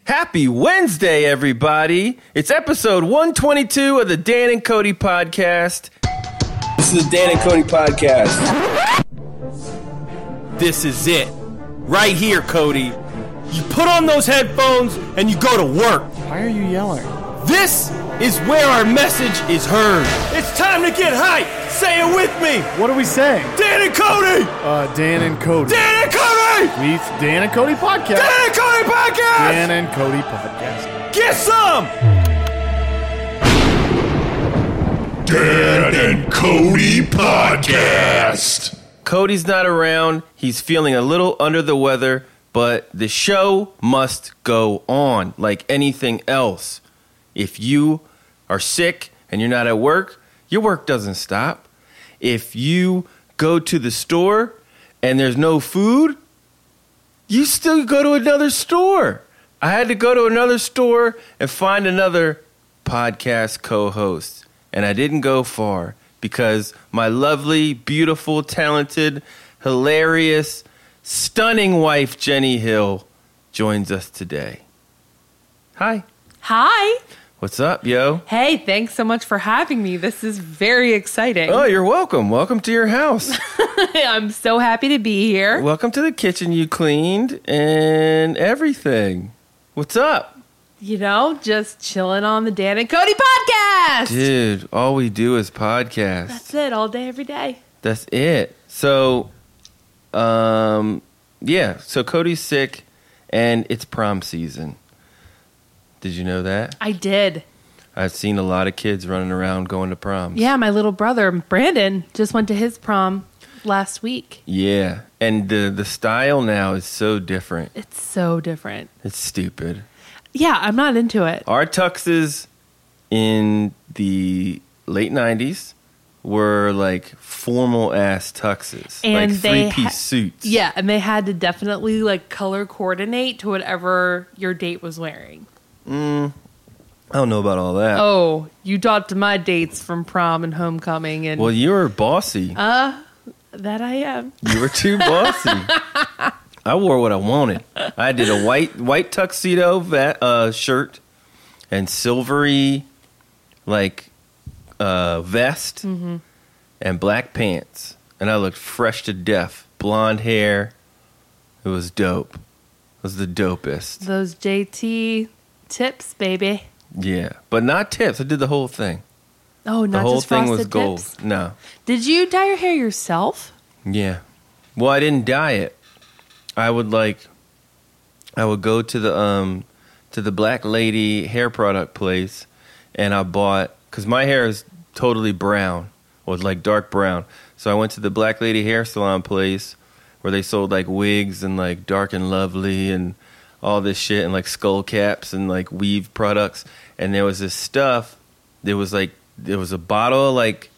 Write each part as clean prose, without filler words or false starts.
Happy Wednesday, everybody. It's episode 122 of the Dan and Cody podcast. This is the Dan and Cody podcast. This is it. Right here, Cody. You put on those headphones and you go to work. Why are you yelling? This is where our message is heard. It's time to get hype. Say it with me. What are we saying? Dan and Cody. Dan and Cody. Dan and Cody. It's Dan and Cody podcast. Dan and Cody podcast. Dan and Cody podcast. Get some. Dan and Cody podcast. Cody's not around. He's feeling a little under the weather, but the show must go on like anything else. If you are sick and you're not at work, your work doesn't stop. If you go to the store and there's no food, you still go to another store. I had to go to another store and find another podcast co-host. And I didn't go far because my lovely, beautiful, talented, hilarious, stunning wife, Jenny Hill, joins us today. Hi. Hi. What's up, yo? Hey, thanks so much for having me. This is very exciting. Oh, you're welcome. Welcome to your house. I'm so happy to be here. Welcome to the kitchen you cleaned and everything. What's up? You know, just chilling on the Dan and Cody podcast. Dude, all we do is podcasts. That's it, all day, every day. That's it. So, yeah. So Cody's sick and it's prom season. Did you know that? I did. I've seen a lot of kids running around going to proms. Yeah, my little brother, Brandon, just went to his prom last week. Yeah. And the style now is so different. It's so different. It's stupid. Yeah, I'm not into it. Our tuxes in the late 90s were like formal ass tuxes. And like they three-piece suits. Yeah, and they had to definitely like color coordinate to whatever your date was wearing. I don't know about all that. Oh, you talked to my dates from prom and homecoming, and Well, you were bossy. that I am. You were too bossy. I wore what I wanted. I did a white tuxedo shirt and silvery like vest and black pants, and I looked fresh to death. Blonde hair. It was dope. It was the dopest. Those JT tips, baby. Yeah, but not tips. I did the whole thing. Oh, The not whole just thing frosted was gold. tips? No. Did you dye your hair yourself? Yeah. Well, I didn't dye it. I would go to the Black Lady hair product place, and I bought, because my hair is totally brown, or like dark brown. So I went to the Black Lady hair salon place where they sold like wigs and like Dark and Lovely and all this shit and like skull caps and like weave products. And there was this stuff. There was a bottle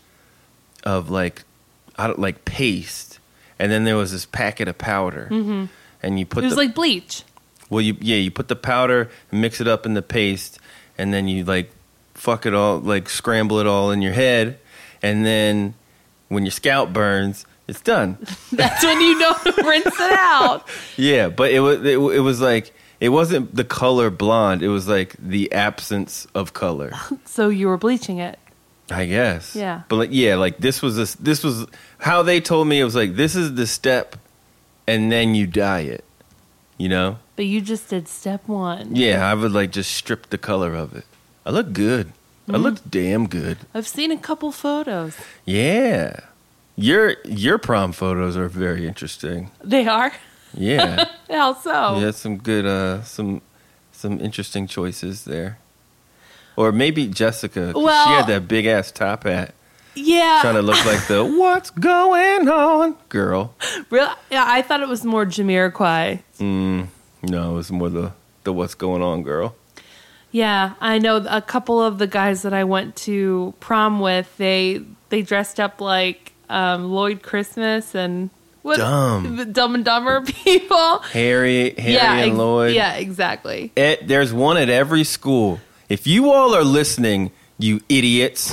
of paste, and then there was this packet of powder. Mm-hmm. And you put It was like bleach. Well, you put the powder and mix it up in the paste, and then you like fuck it all, like scramble it all in your head, and then when your scalp burns, it's done. That's when you know to rinse it out. Yeah, but it was like, it wasn't the color blonde. It was like the absence of color. So you were bleaching it. I guess. Yeah. But like this was how they told me. It was like, this is the step, and then you dye it. You know? But you just did step one. Yeah, I would like just strip the color of it. I look good. I looked damn good. I've seen a couple photos. Yeah. Your prom photos are very interesting. They are? Yeah. How so? You had some good some interesting choices there. Or maybe Jessica, 'cause Well, she had that big ass top hat. Yeah. Trying to look like the what's going on girl. Real? Yeah, I thought it was more Jamiroquai. No, it was more the what's going on girl. Yeah, I know a couple of the guys that I went to prom with, they dressed up like Lloyd Christmas and Dumb. the Dumb and Dumber people. Harry and Lloyd. Yeah, exactly. There's one at every school. If you all are listening, you idiots,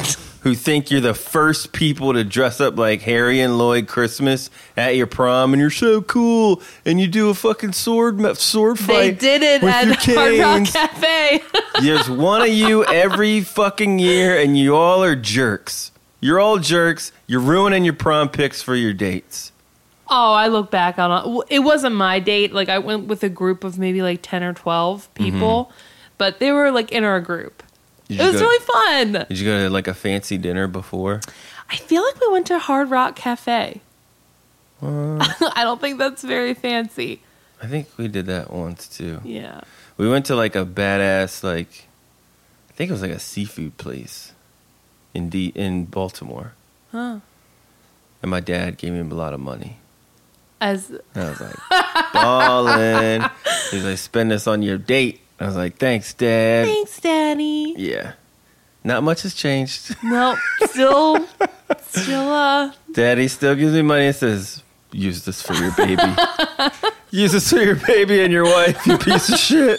who think you're the first people to dress up like Harry and Lloyd Christmas at your prom, and you're so cool, and you do a fucking sword fight. They did it with at your Hard Rock canes. Cafe. There's one of you every fucking year, and you all are jerks. You're all jerks. You're ruining your prom pics for your dates. Oh, I look back on it. It wasn't my date. Like, I went with a group of maybe like 10 or 12 people, but they were like in our group. It was really fun. Did you go to like a fancy dinner before? I feel like we went to Hard Rock Cafe. I don't think that's very fancy. I think we did that once too. Yeah. We went to like a badass, like, I think it was like a seafood place in Baltimore. Huh. And my dad gave me a lot of money. As And I was like, ballin'. He's like, spend this on your date. I was like, thanks, Dad. thanks, Daddy. Yeah. Not much has changed. Nope. Still, Daddy still gives me money and says, use this for your baby. Use this for your baby and your wife, you piece of shit.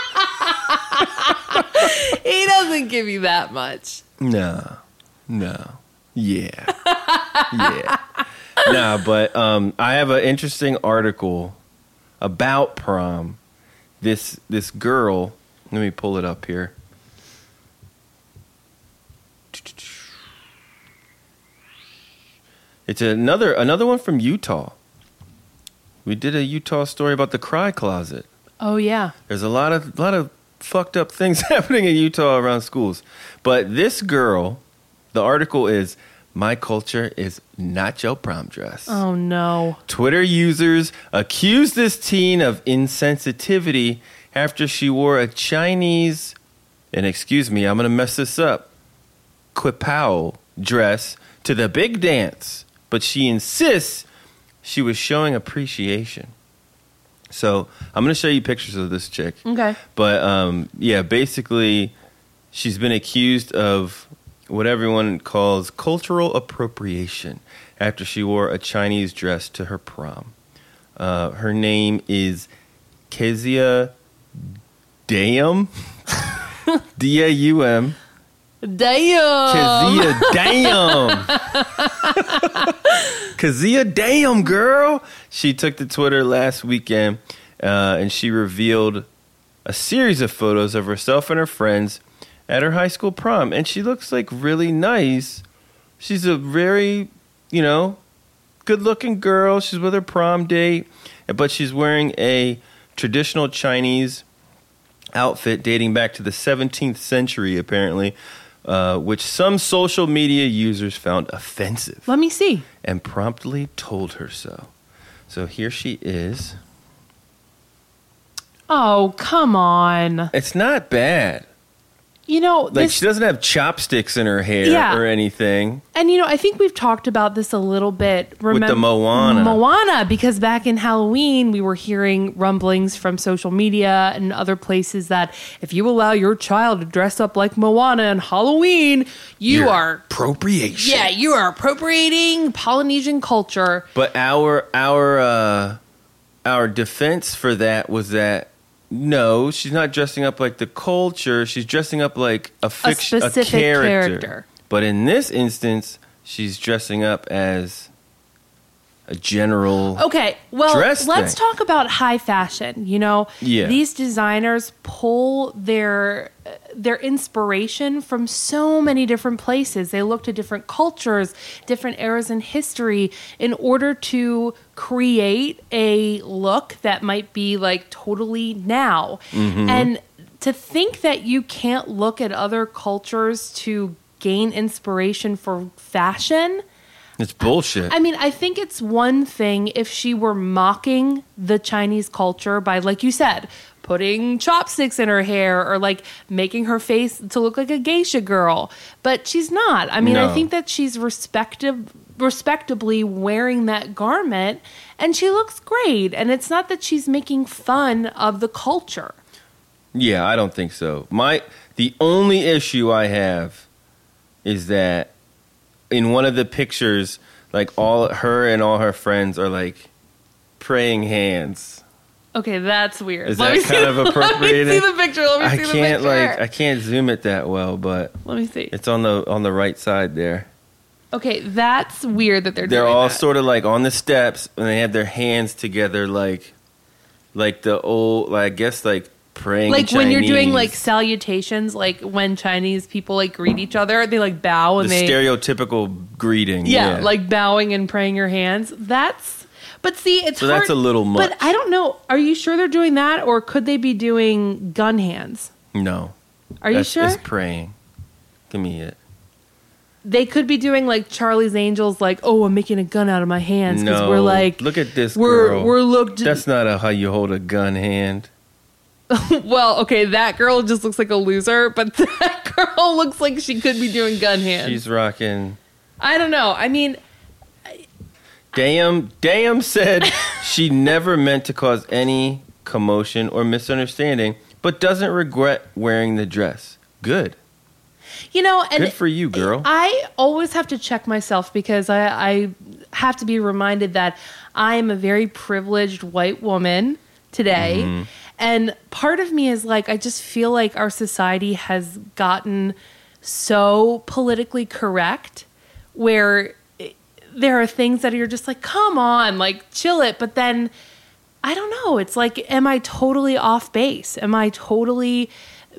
he doesn't give you that much. No. Yeah. Yeah. No, but I have an interesting article about prom. This girl, let me pull it up here. It's another one from Utah. We did a Utah story about the cry closet. Oh, yeah. There's a lot of fucked up things happening in Utah around schools. But this girl, the article is, "My culture is not your prom dress." Oh, no. Twitter users accused this teen of insensitivity after she wore a Chinese, and excuse me, I'm going to mess this up, Quipao dress to the big dance. But she insists she was showing appreciation. So I'm going to show you pictures of this chick. Okay. But yeah, basically, she's been accused of what everyone calls cultural appropriation after she wore a Chinese dress to her prom. Her name is Kezia Daum. D-A-U-M. Damn. Kezia Daum. Kezia Daum, girl. She took to Twitter last weekend and she revealed a series of photos of herself and her friends at her high school prom. And she looks like really nice. She's a very, good-looking girl. She's with her prom date. But she's wearing a traditional Chinese outfit dating back to the 17th century, apparently, which some social media users found offensive. Let me see. And promptly told her so. So here she is. Oh, come on. It's not bad. Like, she doesn't have chopsticks in her hair or anything. And, I think we've talked about this a little bit. With the Moana. Moana, because back in Halloween, we were hearing rumblings from social media and other places that if you allow your child to dress up like Moana on Halloween, you are... appropriation. Yeah, you are appropriating Polynesian culture. But our defense for that was that, no, she's not dressing up like the culture. She's dressing up like a specific character. But in this instance, she's dressing up as a general. Okay, well, dress let's thing. talk about high fashion. These designers pull their inspiration from so many different places. They look to different cultures, different eras in history in order to create a look that might be like totally now. Mm-hmm. And to think that you can't look at other cultures to gain inspiration for fashion, It's bullshit. I mean, I think it's one thing if she were mocking the Chinese culture by, like you said, putting chopsticks in her hair or like making her face to look like a geisha girl. But she's not. I mean, No. I think that she's respectably wearing that garment and she looks great. And it's not that she's making fun of the culture. Yeah, I don't think so. The only issue I have is that in one of the pictures, like all her and all her friends are like praying hands. Okay, that's weird. Is that kind of appropriating? Let me see the picture. I can't zoom it that well, but let me see. It's on the right side there. Okay, that's weird that they're all that. sort of like on the steps and they have their hands together like the old, I guess, like praying like Chinese. When you're doing like salutations, like when Chinese people like greet each other, they like bow and the stereotypical greeting. Yeah, like bowing and praying your hands. But see, it's hard. That's a little much. But I don't know. Are you sure they're doing that, or could they be doing gun hands? No. Are you sure? It's praying. Give me it. They could be doing like Charlie's Angels, like, oh, I'm making a gun out of my hands because we're like, look at this girl. We're looked. That's not how you hold a gun hand. Well, okay, that girl just looks like a loser, but that girl looks like she could be doing gun hands. She's rocking. I don't know. I mean. Dayam said she never meant to cause any commotion or misunderstanding, but doesn't regret wearing the dress. Good. You know, and good for you, girl. I always have to check myself because I have to be reminded that I am a very privileged white woman today. Mm-hmm. And part of me is like, I just feel like our society has gotten so politically correct where there are things that you're just like, come on, like chill it. But then I don't know. It's like, am I totally off base? Am I totally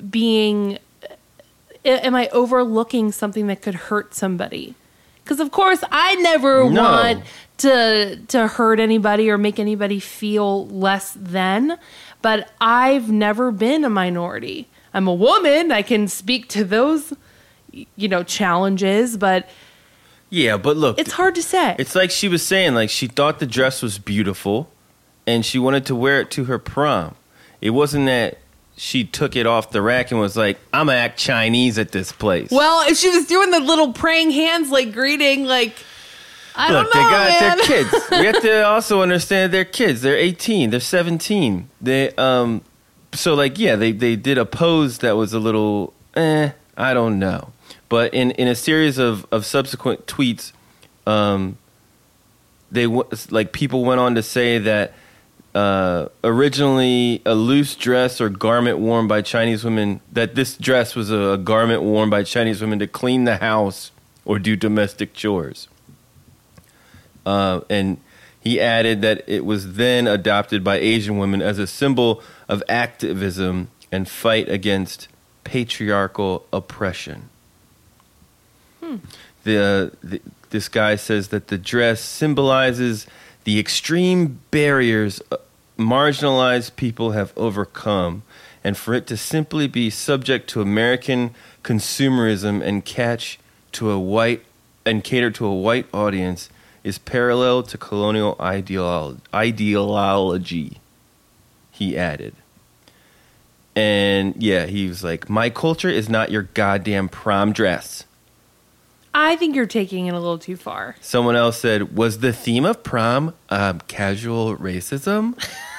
am I overlooking something that could hurt somebody? Because of course I never want to hurt anybody or make anybody feel less than, but I've never been a minority. I'm a woman. I can speak to those, challenges, but yeah, but look, it's hard to say. It's like she was saying, like she thought the dress was beautiful and she wanted to wear it to her prom. It wasn't that she took it off the rack and was like, I'm going to act Chinese at this place. Well, if she was doing the little praying hands, like greeting, like, I don't know, they got man. their kids. We have to also understand they're kids. They're 18. They're 17. They, so like, yeah, they did a pose that was a little, I don't know. But in a series of subsequent tweets, people went on to say that originally a loose dress or garment worn by Chinese women, that this dress was a garment worn by Chinese women to clean the house or do domestic chores. And he added that it was then adopted by Asian women as a symbol of activism and fight against patriarchal oppression. This guy says that the dress symbolizes the extreme barriers marginalized people have overcome, and for it to simply be subject to American consumerism and cater to a white audience is parallel to colonial ideology, he added. And yeah, he was like, my culture is not your goddamn prom dress. I think you're taking it a little too far. Someone else said, was the theme of prom casual racism?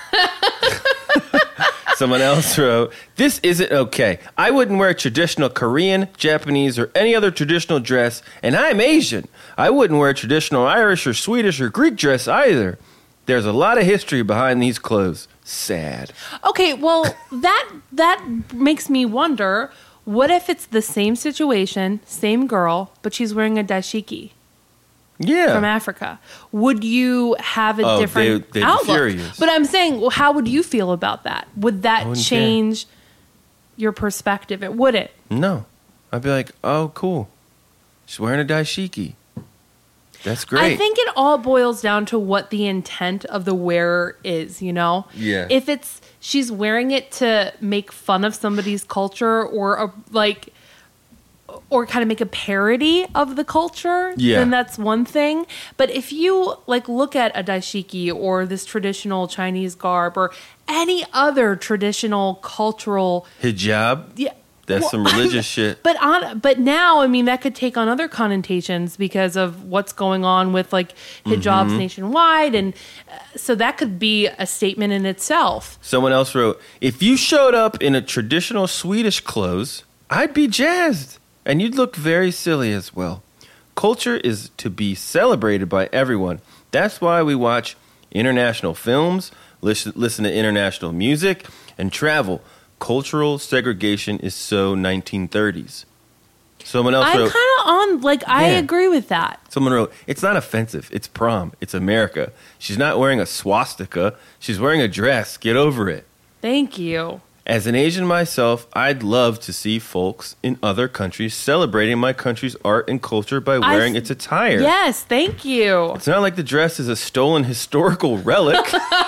Someone else wrote, this isn't okay. I wouldn't wear traditional Korean, Japanese, or any other traditional dress, and I'm Asian. I wouldn't wear traditional Irish or Swedish or Greek dress either. There's a lot of history behind these clothes. Sad. Okay, well, that makes me wonder, what if it's the same situation, same girl, but she's wearing a dashiki? Yeah. From Africa. Would you have a different they'd outlook? Be furious. But I'm saying, well, how would you feel about that? Would that change your perspective? It wouldn't. No. I'd be like, oh, cool. She's wearing a dashiki. That's great. I think it all boils down to what the intent of the wearer is, Yeah. If it's she's wearing it to make fun of somebody's culture or kind of make a parody of the culture, then that's one thing. But if you look at a dashiki or this traditional Chinese garb or any other traditional cultural hijab, that's some religious shit. But now, I mean, that could take on other connotations because of what's going on with hijabs nationwide, and so that could be a statement in itself. Someone else wrote, if you showed up in a traditional Swedish clothes, I'd be jazzed. And you'd look very silly as well. Culture is to be celebrated by everyone. That's why we watch international films, listen to international music, and travel. Cultural segregation is so 1930s. Someone else I'm wrote... kind of on, like, I agree with that. Someone wrote, it's not offensive. It's prom. It's America. She's not wearing a swastika. She's wearing a dress. Get over it. Thank you. As an Asian myself, I'd love to see folks in other countries celebrating my country's art and culture by wearing its attire. Yes, thank you. It's not like the dress is a stolen historical relic.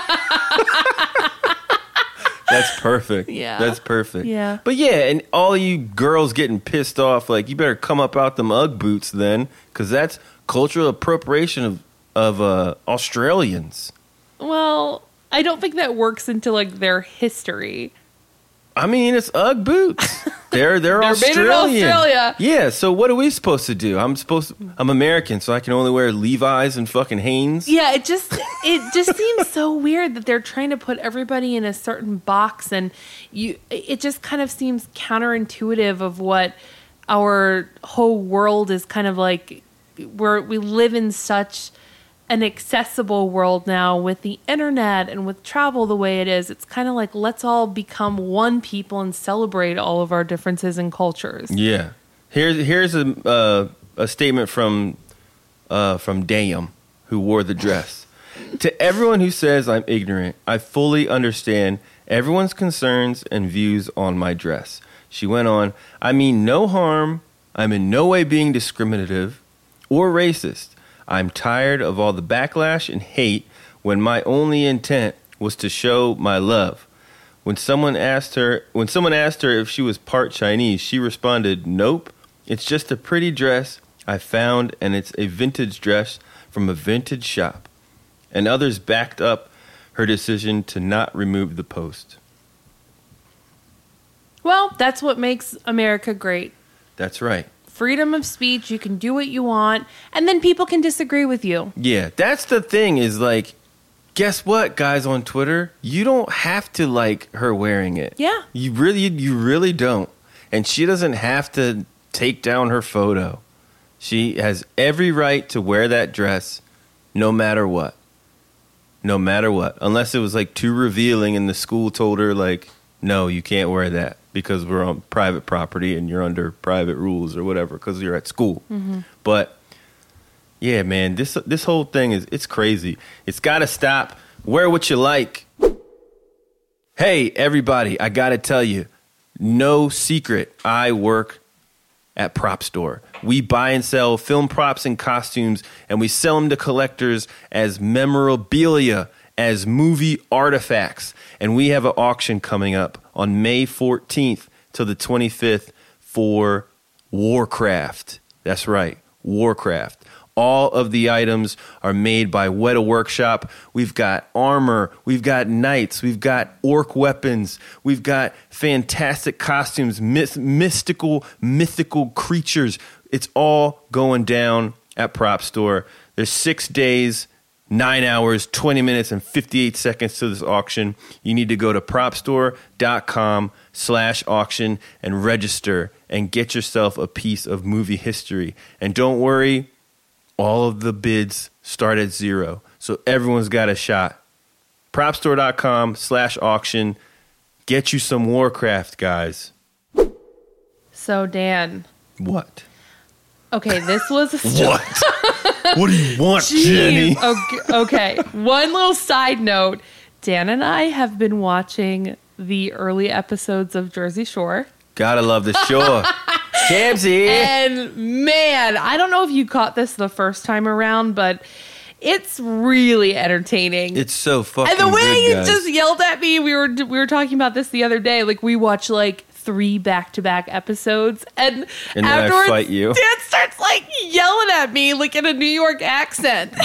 That's perfect. Yeah. That's perfect. Yeah. But yeah, and all you girls getting pissed off, like, you better come up out them Ugg boots then, because that's cultural appropriation of Australians. Well, I don't think that works into, like, their history. I mean, it's Ugg boots. They're Australian. Made in Australia. Yeah, so what are we supposed to do? I'm American, so I can only wear Levi's and fucking Hanes. Yeah, it just seems so weird that they're trying to put everybody in a certain box, and it just kind of seems counterintuitive of what our whole world is kind of like. We live in such an accessible world now with the internet and with travel the way it is. It's kind of like, let's all become one people and celebrate all of our differences and cultures. Yeah. Here's a statement from Dayum, who wore the dress. To everyone who says I'm ignorant, I fully understand everyone's concerns and views on my dress. She went on, I mean no harm. I'm in no way being discriminative or racist. I'm tired of all the backlash and hate when my only intent was to show my love. When someone asked her if she was part Chinese, she responded, "Nope, it's just a pretty dress I found, and it's a vintage dress from a vintage shop." And others backed up her decision to not remove the post. Well, that's what makes America great. That's right. Freedom of speech, you can do what you want, and then people can disagree with you. Yeah, that's the thing is, like, guess what, guys on Twitter? You don't have to like her wearing it. Yeah. You really don't. And she doesn't have to take down her photo. She has every right to wear that dress no matter what. No matter what. Unless it was, like, too revealing and the school told her, like, no, you can't wear that because we're on private property and you're under private rules or whatever because you're at school. Mm-hmm. But, yeah, man, this whole thing it's crazy. It's got to stop. Wear what you like. Hey, everybody, I got to tell you, no secret, I work at Prop Store. We buy and sell film props and costumes, and we sell them to collectors as memorabilia, as movie artifacts. And we have an auction coming up on May 14th to the 25th for Warcraft. That's right, Warcraft. All of the items are made by Weta Workshop. We've got armor, we've got knights, we've got orc weapons, we've got fantastic costumes, mythical creatures. It's all going down at Prop Store. There's 6 days, 9 hours, 20 minutes, and 58 seconds to this auction. You need to go to propstore.com/auction and register and get yourself a piece of movie history. And don't worry, all of the bids start at $0. So everyone's got a shot. propstore.com/auction. Get you some Warcraft, guys. So, Dan. What? Okay, this was a story. What? What do you want, Jenny? Okay, one little side note. Dan and I have been watching the early episodes of Jersey Shore. Gotta love the shore. Camsy. And man, I don't know if you caught this the first time around, but it's really entertaining. It's so fucking And the way good, you guys. just yelled at me, we were talking about this the other day. Like, we watched like 3 back-to-back episodes, and then afterwards, I fight you. Dan starts like yelling at me like in a New York accent.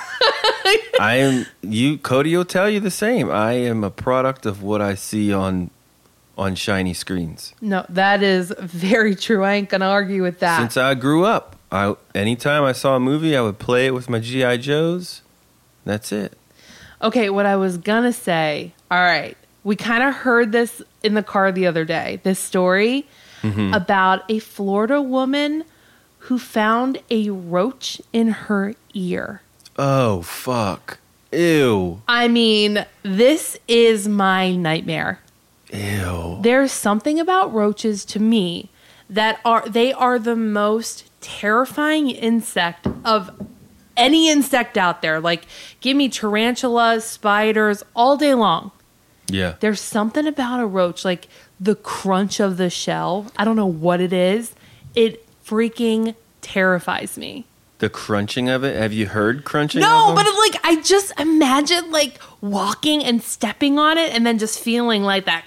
Cody will tell you the same. I am a product of what I see on shiny screens. No, that is very true. I ain't gonna argue with that. Since I grew up, anytime I saw a movie, I would play it with my G.I. Joes. That's it. Okay, what I was gonna say, all right, we kind of heard this in the car the other day, this story about a Florida woman who found a roach in her ear. Oh, fuck. Ew. I mean, this is my nightmare. Ew. There's something about roaches to me that they are the most terrifying insect of any insect out there. Like, give me tarantulas, spiders, all day long. Yeah. There's something about a roach, like the crunch of the shell. I don't know what it is. It freaking terrifies me. The crunching of it? Have you heard crunching? No, but like I just imagine like walking and stepping on it and then just feeling like that.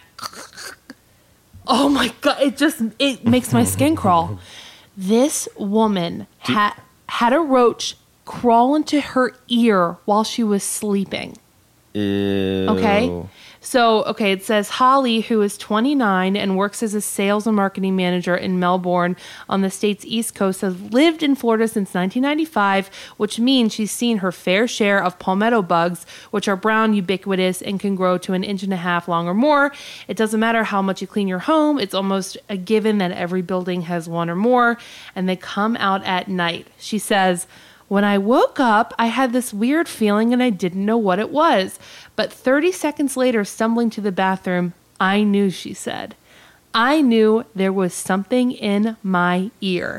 Oh my God, it makes my skin crawl. This woman had a roach crawl into her ear while she was sleeping. Ew. Okay. So, it says Holly, who is 29 and works as a sales and marketing manager in Melbourne on the state's East Coast, has lived in Florida since 1995, which means she's seen her fair share of palmetto bugs, which are brown, ubiquitous, and can grow to 1.5 inches long or more. It doesn't matter how much you clean your home. It's almost a given that every building has one or more, and they come out at night. She says, when I woke up, I had this weird feeling and I didn't know what it was. But 30 seconds later, stumbling to the bathroom, I knew, she said. I knew there was something in my ear.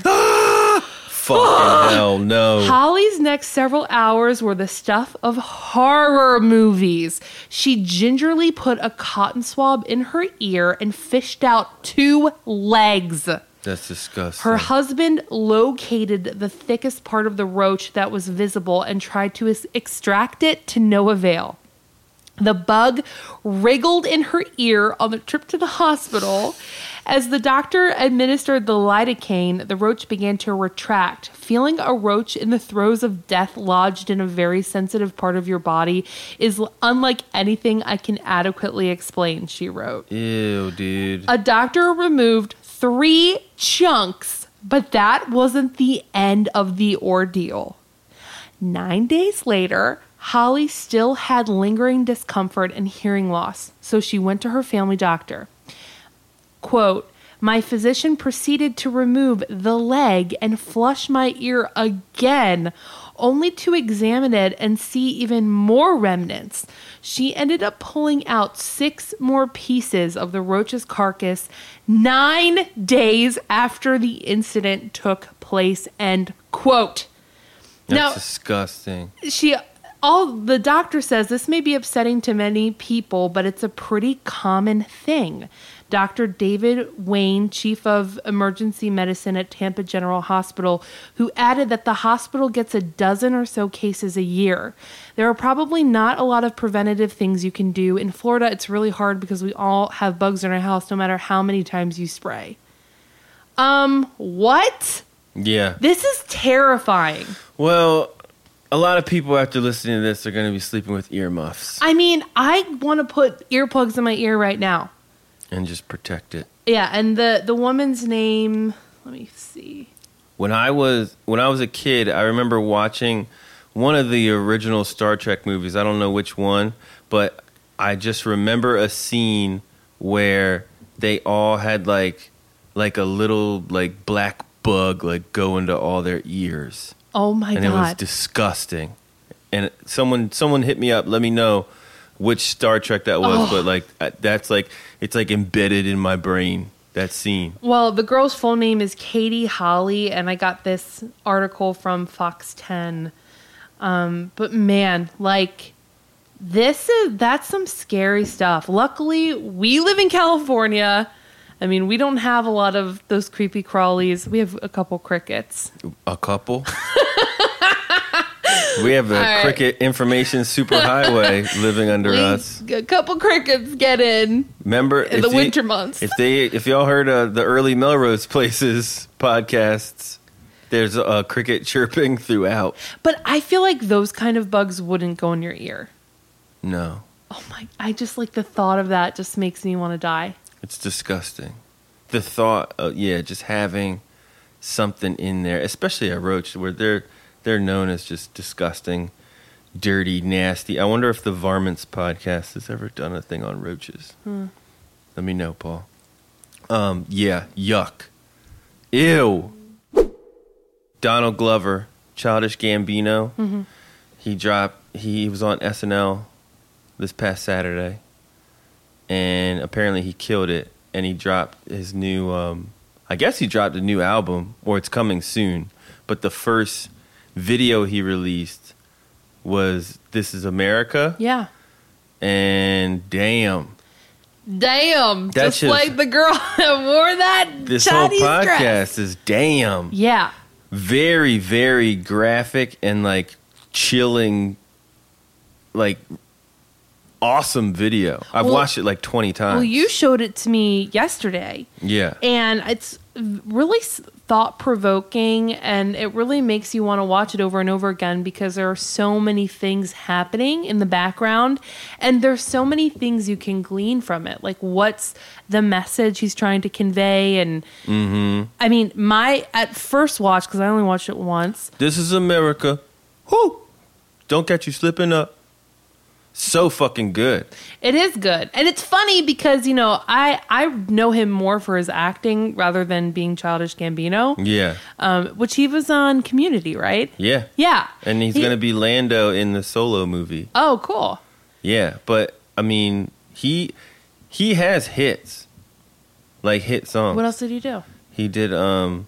Fucking hell, no. Holly's next several hours were the stuff of horror movies. She gingerly put a cotton swab in her ear and fished out 2 legs. That's disgusting. Her husband located the thickest part of the roach that was visible and tried to extract it to no avail. The bug wriggled in her ear on the trip to the hospital. As the doctor administered the lidocaine, the roach began to retract. Feeling a roach in the throes of death lodged in a very sensitive part of your body is unlike anything I can adequately explain, she wrote. Ew, dude. A doctor removed 3 chunks, but that wasn't the end of the ordeal. 9 days later, Holly still had lingering discomfort and hearing loss, so she went to her family doctor. Quote, my physician proceeded to remove the leg and flush my ear again, only to examine it and see even more remnants. She ended up pulling out 6 more pieces of the roach's carcass 9 days after the incident took place, end quote. That's disgusting. The doctor says this may be upsetting to many people, but it's a pretty common thing. Dr. David Wayne, chief of emergency medicine at Tampa General Hospital, who added that the hospital gets a dozen or so cases a year. There are probably not a lot of preventative things you can do. In Florida, it's really hard because we all have bugs in our house no matter how many times you spray. What? Yeah. This is terrifying. Well, a lot of people after listening to this are going to be sleeping with earmuffs. I mean, I want to put earplugs in my ear right now. And just protect it. Yeah, and the woman's name, let me see. When I was a kid, I remember watching one of the original Star Trek movies. I don't know which one, but I just remember a scene where they all had like a little like black bug like go into all their ears. Oh my God. And it was disgusting. And someone hit me up, let me know which Star Trek that was, but like that's like it's like embedded in my brain, that scene. Well, the girl's full name is Katie Holly, and I got this article from Fox 10. But man, like that's some scary stuff. Luckily, we live in California. I mean, we don't have a lot of those creepy crawlies. We have a couple crickets. A couple? We have a cricket information superhighway living under us. A couple crickets get in. Remember in the winter months. If y'all heard the early Melrose Places podcasts, there's a cricket chirping throughout. But I feel like those kind of bugs wouldn't go in your ear. No. Oh my! I just like the thought of that just makes me want to die. It's disgusting. The thought of just having something in there, especially a roach, where they're known as just disgusting, dirty, nasty. I wonder if the Varmints podcast has ever done a thing on roaches. Let me know, Paul. Yeah, yuck. Ew. Donald Glover, Childish Gambino. Mm-hmm. He dropped he was on SNL this past Saturday, and apparently he killed it. And he dropped his new, I guess he dropped a new album, or it's coming soon. But the first video he released was "This Is America." Yeah. And damn. That's just like the girl that wore that This Chinese whole podcast dress. is damn. Yeah. Very, very graphic and like chilling, like awesome video. I've watched it like 20 times. Well, you showed it to me yesterday. Yeah. And it's really thought-provoking, and it really makes you want to watch it over and over again because there are so many things happening in the background, and there's so many things you can glean from it. Like, what's the message he's trying to convey? And I mean, at first watch, because I only watched it once. This is America. Whoo! Don't catch you slipping up. So fucking good. It is good. And it's funny because, you know, I know him more for his acting rather than being Childish Gambino. Yeah. Which he was on Community, right? Yeah. Yeah. And he's going to be Lando in the Solo movie. Oh, cool. Yeah. But, I mean, he has hits. Like hit songs. What else did he do? He did, I'll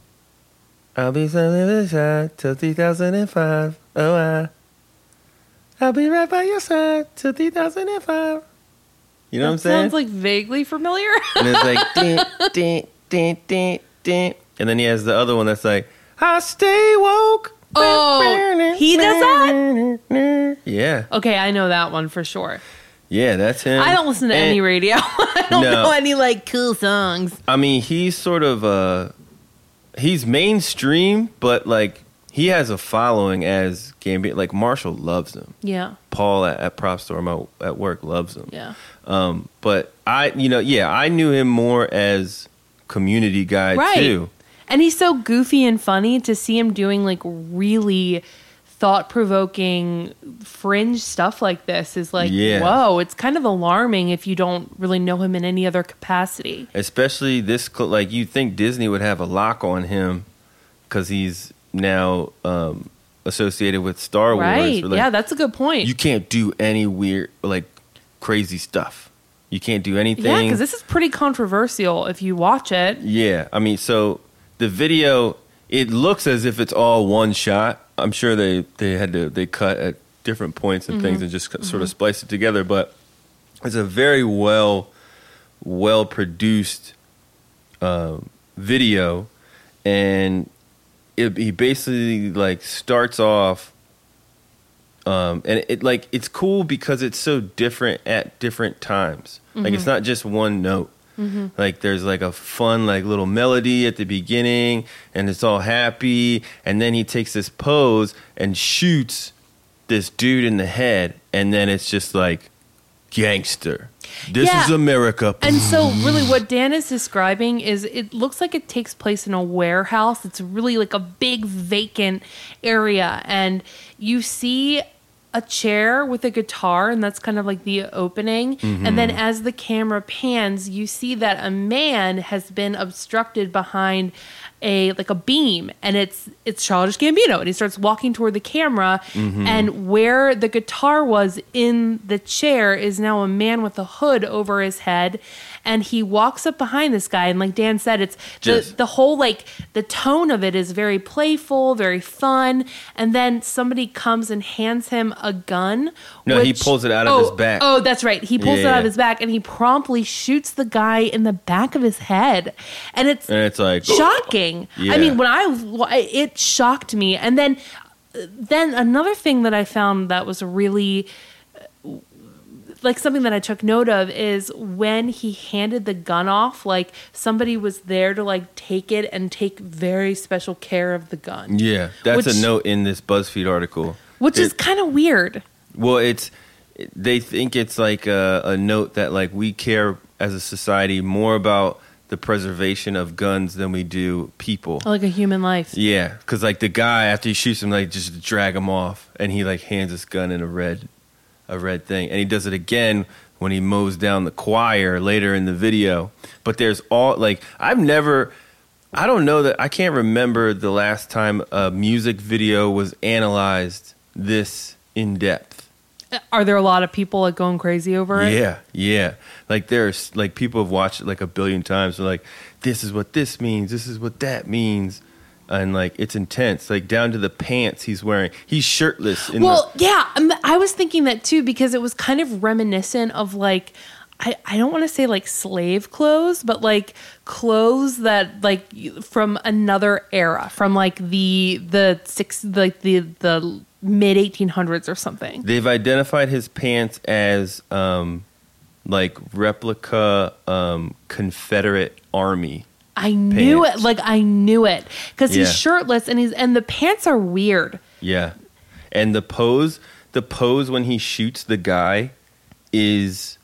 be selling this shot till 2005. Oh, I'll be right by your side till 2005. You know what I'm saying? Sounds like vaguely familiar. And it's like, ding, ding, ding, ding, ding. And then he has the other one that's like, I stay woke. Oh, he does that? Yeah. Okay, I know that one for sure. Yeah, that's him. I don't listen to any radio. I don't know any, like, cool songs. I mean, he's sort of, he's mainstream, but, like, he has a following as Gambino. Like, Marshall loves him. Yeah. Paul at Prop Store at work loves him. Yeah. But I knew him more as Community guy, too. And he's so goofy and funny. To see him doing, like, really thought-provoking fringe stuff like this is like, whoa, it's kind of alarming if you don't really know him in any other capacity. Especially this, like, you'd think Disney would have a lock on him because he's now associated with Star Wars. Right. Like, yeah, that's a good point. You can't do any weird, like, crazy stuff. You can't do anything. Yeah, because this is pretty controversial if you watch it. Yeah. I mean, so the video, it looks as if it's all one shot. I'm sure they cut at different points and things and just sort of splice it together. But it's a very well produced video, and he basically like starts off, and it's cool because it's so different at different times. Like it's not just one note. Like there's like a fun like little melody at the beginning, and it's all happy, and then he takes this pose and shoots this dude in the head, and then it's just like gangster. This is America. And so really what Dan is describing is it looks like it takes place in a warehouse. It's really like a big vacant area, and you see a chair with a guitar, and that's kind of like the opening. And then as the camera pans, you see that a man has been obstructed behind a beam, and it's Childish Gambino, and he starts walking toward the camera, and where the guitar was in the chair is now a man with a hood over his head, and he walks up behind this guy, and like Dan said, it's the whole, like, the tone of it is very playful, very fun, and then somebody comes and hands him a gun. No, he pulls it out of his back. Oh, that's right. He pulls it out of his back, and he promptly shoots the guy in the back of his head, and it's like shocking. Yeah. I mean, it shocked me, and then another thing that I found that was really like something that I took note of is when he handed the gun off, like somebody was there to like take it and take very special care of the gun. Yeah, that's a note in this BuzzFeed article. Which is kind of weird. Well, they think it's like a note that like we care as a society more about the preservation of guns than we do people. Like a human life. Yeah, because like the guy, after he shoots him, like just drag him off, and he like hands this gun in a red thing, and he does it again when he mows down the choir later in the video. But there's all like I don't know that I can't remember the last time a music video was analyzed this in depth. Are there a lot of people like going crazy over it? Yeah. Like there's like people have watched it like a billion times. They're like, this is what this means. This is what that means. And like it's intense, like down to the pants he's wearing. He's shirtless. I was thinking that too, because it was kind of reminiscent of like, I don't want to say like slave clothes, but like clothes that like from another era, from like the mid 1800s or something. They've identified his pants as like replica Confederate Army. I knew it. Like I knew it because he's shirtless and the pants are weird. Yeah, and the pose when he shoots the guy is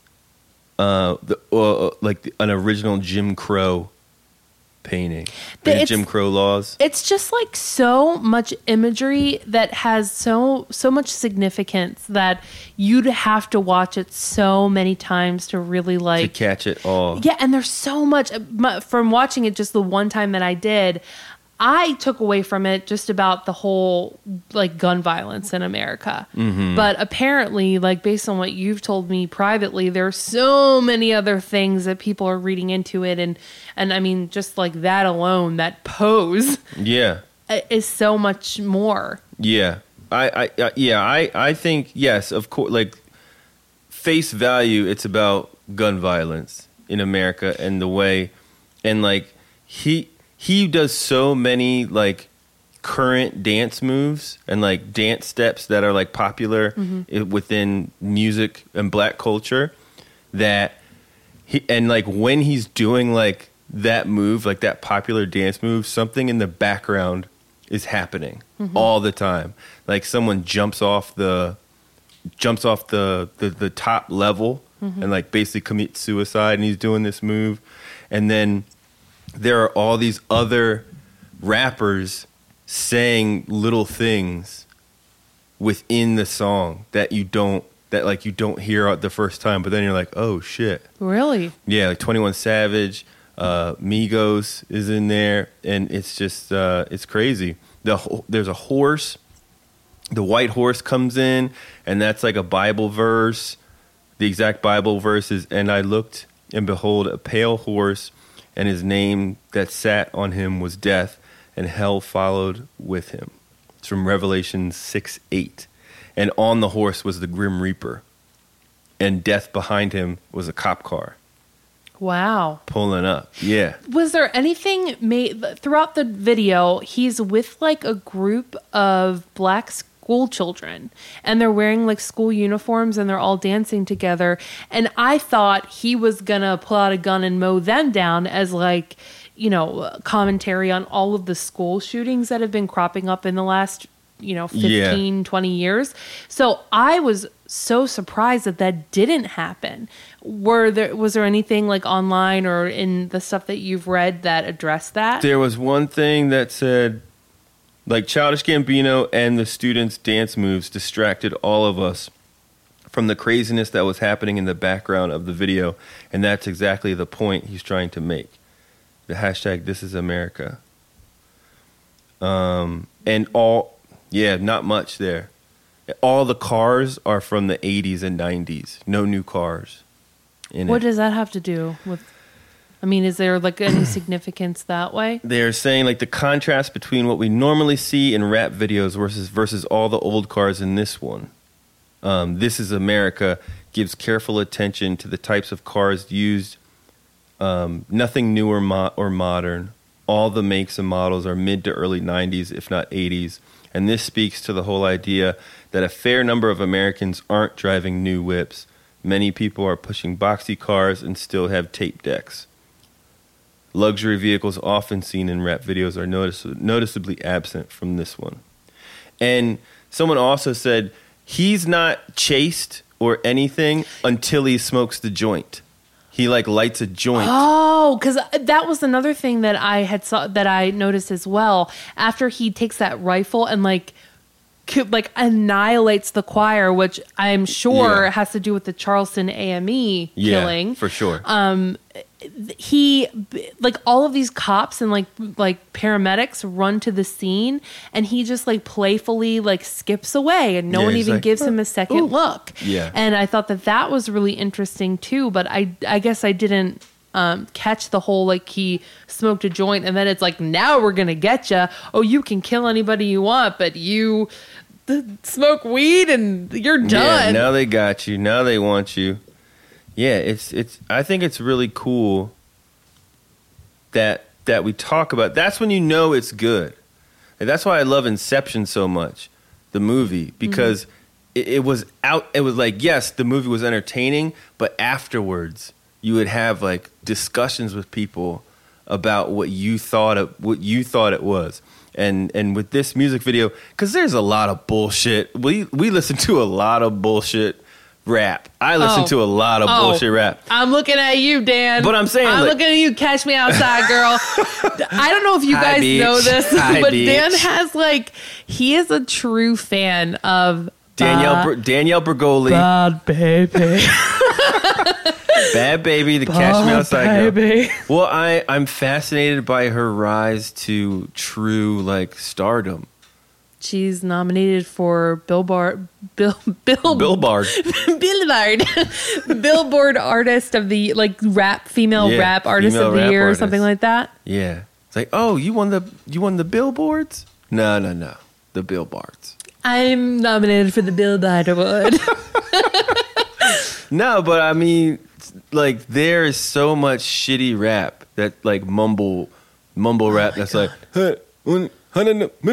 like an original Jim Crow painting. Jim Crow laws. It's just like so much imagery that has so much significance that you'd have to watch it so many times to really like to catch it all. Yeah, and there's so much from watching it just the one time that I did. I took away from it just about the whole like gun violence in America. Mm-hmm. But apparently, like based on what you've told me privately, there are so many other things that people are reading into it. And I mean, just like that alone, that pose is so much more. Yeah. I think, yes, of course, like face value, it's about gun violence in America and the way, and like he does so many like current dance moves and like dance steps that are like popular within music and black culture that and like when he's doing like that move, like that popular dance move, something in the background is happening all the time. Like someone jumps off the top level and like basically commits suicide, and he's doing this move, and then there are all these other rappers saying little things within the song that you don't hear the first time, but then you're like, oh shit. Really? Yeah, like 21 Savage, Migos is in there, and it's just it's crazy. There's a horse. The white horse comes in, and that's like a Bible verse. The exact Bible verse is, and I looked, and behold, a pale horse, and his name that sat on him was Death, and hell followed with him. It's from Revelation 6:8. And on the horse was the Grim Reaper, and death behind him was a cop car. Wow. Pulling up. Yeah. Was there anything made throughout the video? He's with like a group of black school children, and they're wearing like school uniforms, and they're all dancing together. And I thought he was gonna pull out a gun and mow them down as like, you know, commentary on all of the school shootings that have been cropping up in the last, 15, 20 years. So I was so surprised that didn't happen. Was there anything like online or in the stuff that you've read that addressed that? There was one thing that said, like, Childish Gambino and the students' dance moves distracted all of us from the craziness that was happening in the background of the video. And that's exactly the point he's trying to make. The hashtag This Is America. Not much there. All the cars are from the 80s and 90s. No new cars in it. What does that have to do with... I mean, is there like any significance that way? They're saying like the contrast between what we normally see in rap videos versus all the old cars in this one. This Is America gives careful attention to the types of cars used. Nothing new or modern. All the makes and models are mid to early 90s, if not 80s. And this speaks to the whole idea that a fair number of Americans aren't driving new whips. Many people are pushing boxy cars and still have tape decks. Luxury vehicles often seen in rap videos are noticeably absent from this one. And someone also said he's not chased or anything until he smokes the joint. He like lights a joint. Oh, because that was another thing that I noticed as well. After he takes that rifle and like annihilates the choir, which I'm sure has to do with the Charleston AME killing. Yeah, for sure. he, like, all of these cops and like paramedics run to the scene, and he just like playfully like skips away, and no one even like, gives him a second look. Yeah. And I thought that was really interesting too, but I guess I didn't catch the whole, like, he smoked a joint and then it's like, now we're gonna get you. Oh, you can kill anybody you want, but you smoke weed and you're done. Yeah, now they got you. Now they want you. Yeah, it's. I think it's really cool that we talk about. That's when you know it's good. And that's why I love Inception so much, the movie, because it was out. It was like, yes, the movie was entertaining, but afterwards you would have like discussions with people about what you thought it was. And with this music video, because there's a lot of bullshit. We listen to a lot of bullshit rap. I listen to a lot of bullshit rap. I'm looking at you, Dan. But I'm saying, I'm looking at you. Catch me outside, girl. I don't know if you guys know this, but Dan has like, he is a true fan of Danielle Bregoli. Bad Baby. Bad Baby, the Catch Me Outside girl. Well, I'm fascinated by her rise to true like stardom. She's nominated for Billboard Artist of the female rap artist of the year or something like that. Yeah, it's like, oh, you won the Billboards? No, the Billboards. I'm nominated for the Billboard Award. No, but I mean, like, there is so much shitty rap that like mumble rap that's God. like. I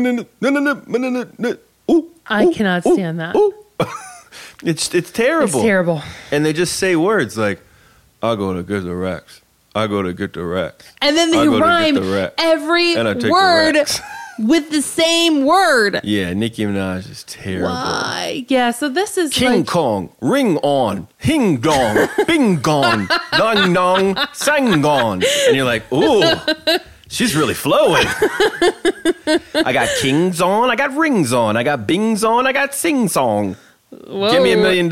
cannot stand that. It's terrible. It's terrible. And they just say words like, I go to get the racks. I go to get the racks. And then they rhyme every word with the same word. Yeah, Nicki Minaj is terrible. Why? Yeah, so this is King Kong, ring on, hing dong, bing gong, dong dong, sang gong. And you're like, ooh. She's really flowing. I got kings on. I got rings on. I got bings on. I got sing song. Whoa. Give me $1 million.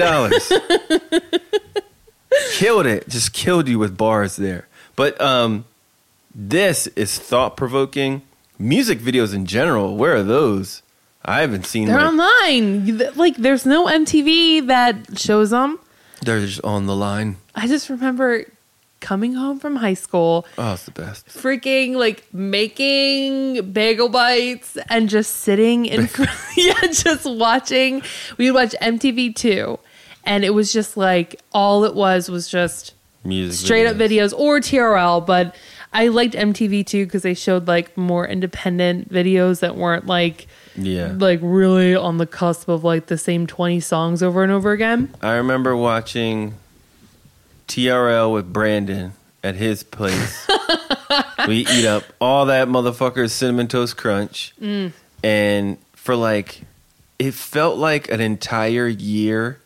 Killed it. Just killed you with bars there. But this is thought-provoking. Music videos in general, where are those? I haven't seen them. They're online. Like, there's no MTV that shows them. They're just on the line. I just remember coming home from high school. Oh, it's the best. Freaking like making bagel bites and just sitting in front. Yeah, just watching. We would watch MTV2, and it was just like, all it was just music straight up videos or TRL. But I liked MTV2 because they showed like more independent videos that weren't like really on the cusp of like the same 20 songs over and over again. I remember watching TRL with Brandon at his place. We eat up all that motherfucker's Cinnamon Toast Crunch. And for like, it felt like an entire year.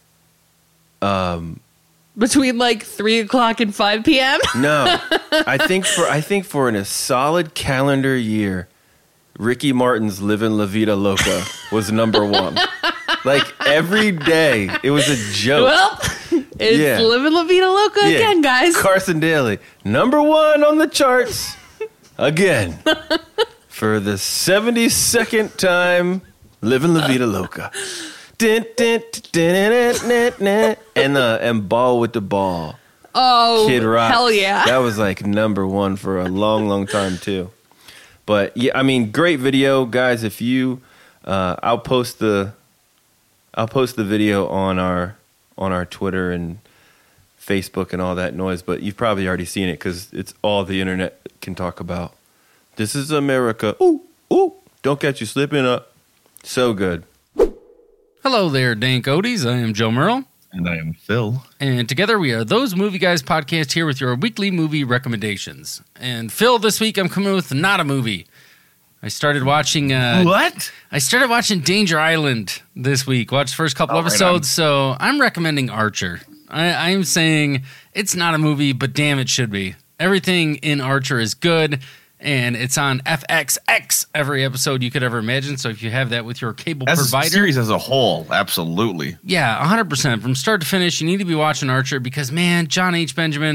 Between like 3 o'clock and 5 p.m.? No. I think for a solid calendar year, Ricky Martin's Livin' La Vida Loca was number one. Like, every day, it was a joke. Well, it's Livin' La Vida Loca again, guys. Carson Daly, number one on the charts again. For the 72nd time, Livin' La Vida Loca. And Ball with the Ball. Oh, Kid Rock. Hell yeah. That was like number one for a long, long time too. But yeah, I mean, great video, guys. If you, I'll post the video on our Twitter and Facebook and all that noise. But you've probably already seen it because it's all the internet can talk about. This is America. Ooh, ooh! Don't catch you slipping up. So good. Hello there, Dan Cody's. I am Joe Merle. And I am Phil. And together we are Those Movie Guys podcast here with your weekly movie recommendations. And Phil, this week I'm coming with not a movie. I started watching... What? I started watching Danger Island this week. Watched the first couple episodes, so I'm recommending Archer. I am saying it's not a movie, but damn, it should be. Everything in Archer is good. And it's on FXX every episode you could ever imagine. So if you have that with your cable provider. As a series as a whole, absolutely. Yeah, 100%. From start to finish, you need to be watching Archer because, man, John H. Benjamin,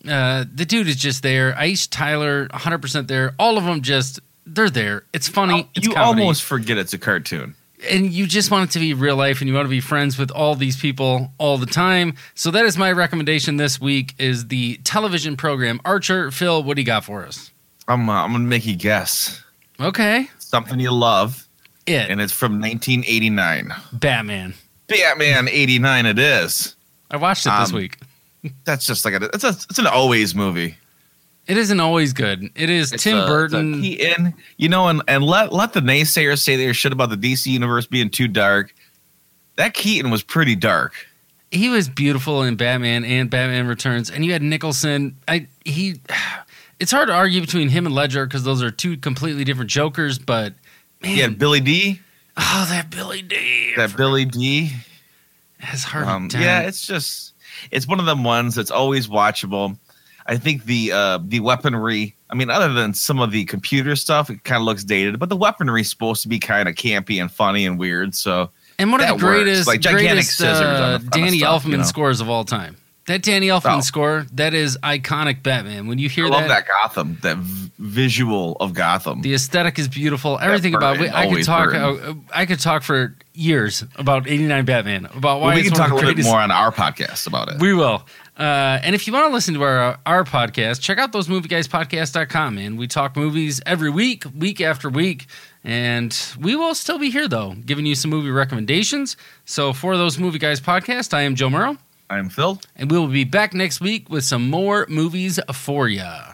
The dude is just there. Aisha Tyler, 100% there. All of them they're there. It's funny. It's you comedy. almost forget it's a cartoon. And you just want it to be real life, and you want to be friends with all these people all the time. So that is my recommendation this week, is the television program Archer. Phil, what do you got for us? I'm going to make you guess. Okay. Something you love. And it's from 1989. Batman 89 it is. I watched it this week. That's just like it's an always movie. It isn't always good. It is Tim Burton. And let the naysayers say their shit about the DC universe being too dark. That Keaton was pretty dark. He was beautiful in Batman and Batman Returns, and you had Nicholson. It's hard to argue between him and Ledger because those are two completely different Jokers. But man, you had Billy D. Oh, that Billy D. Billy D. Has hard time. Yeah, it's one of them ones that's always watchable. I think the weaponry, I mean, other than some of the computer stuff, it kind of looks dated, but the weaponry is supposed to be kind of campy and funny and weird. So, and one of the greatest, like gigantic scissors on the Danny stuff, Elfman scores of all time. That Danny Elfman score, that is iconic Batman. When you hear I love that Gotham, that visual of Gotham. The aesthetic is beautiful. Everything about it. I could talk for years about 89 Batman, about why we can it's talk one of the a little bit greatest. more on our podcast about it. We will. And if you want to listen to our podcast, check out thosemovieguyspodcast.com, man. We talk movies every week, week after week. And we will still be here, though, giving you some movie recommendations. So for Those Movie Guys podcast, I am Joe Murrow. I'm Phil. And we will be back next week with some more movies for ya.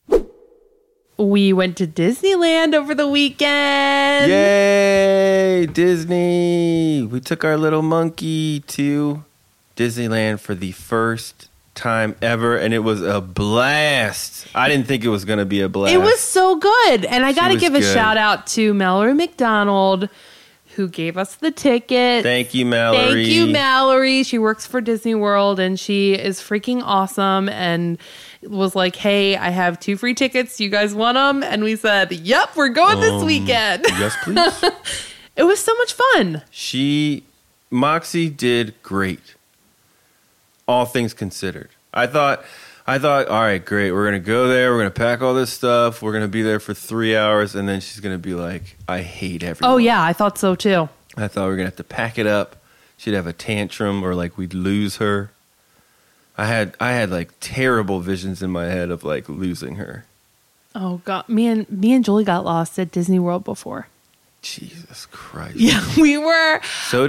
We went to Disneyland over the weekend. Yay, Disney. We took our little monkey to Disneyland for the first time ever, and it was a blast. I didn't think it was going to be a blast. It was so good. And I got to give a good. shout out to Mallory McDonald, who gave us the ticket. Thank you, Mallory. Thank you, Mallory. She works for Disney World, and she is freaking awesome, and was like, hey, I have 2 free tickets. You guys want them? And we said, yep, we're going this weekend. Yes, please. It was so much fun. Moxie did great. All things considered. I thought, all right, great. We're going to go there. We're going to pack all this stuff. We're going to be there for 3 hours. And then she's going to be like, I hate everyone. Oh, yeah. I thought so, too. I thought we were going to have to pack it up. She'd have a tantrum or like we'd lose her. I had like terrible visions in my head of like losing her. Oh, God. Me and Julie got lost at Disney World before. Jesus Christ. Yeah, we were. So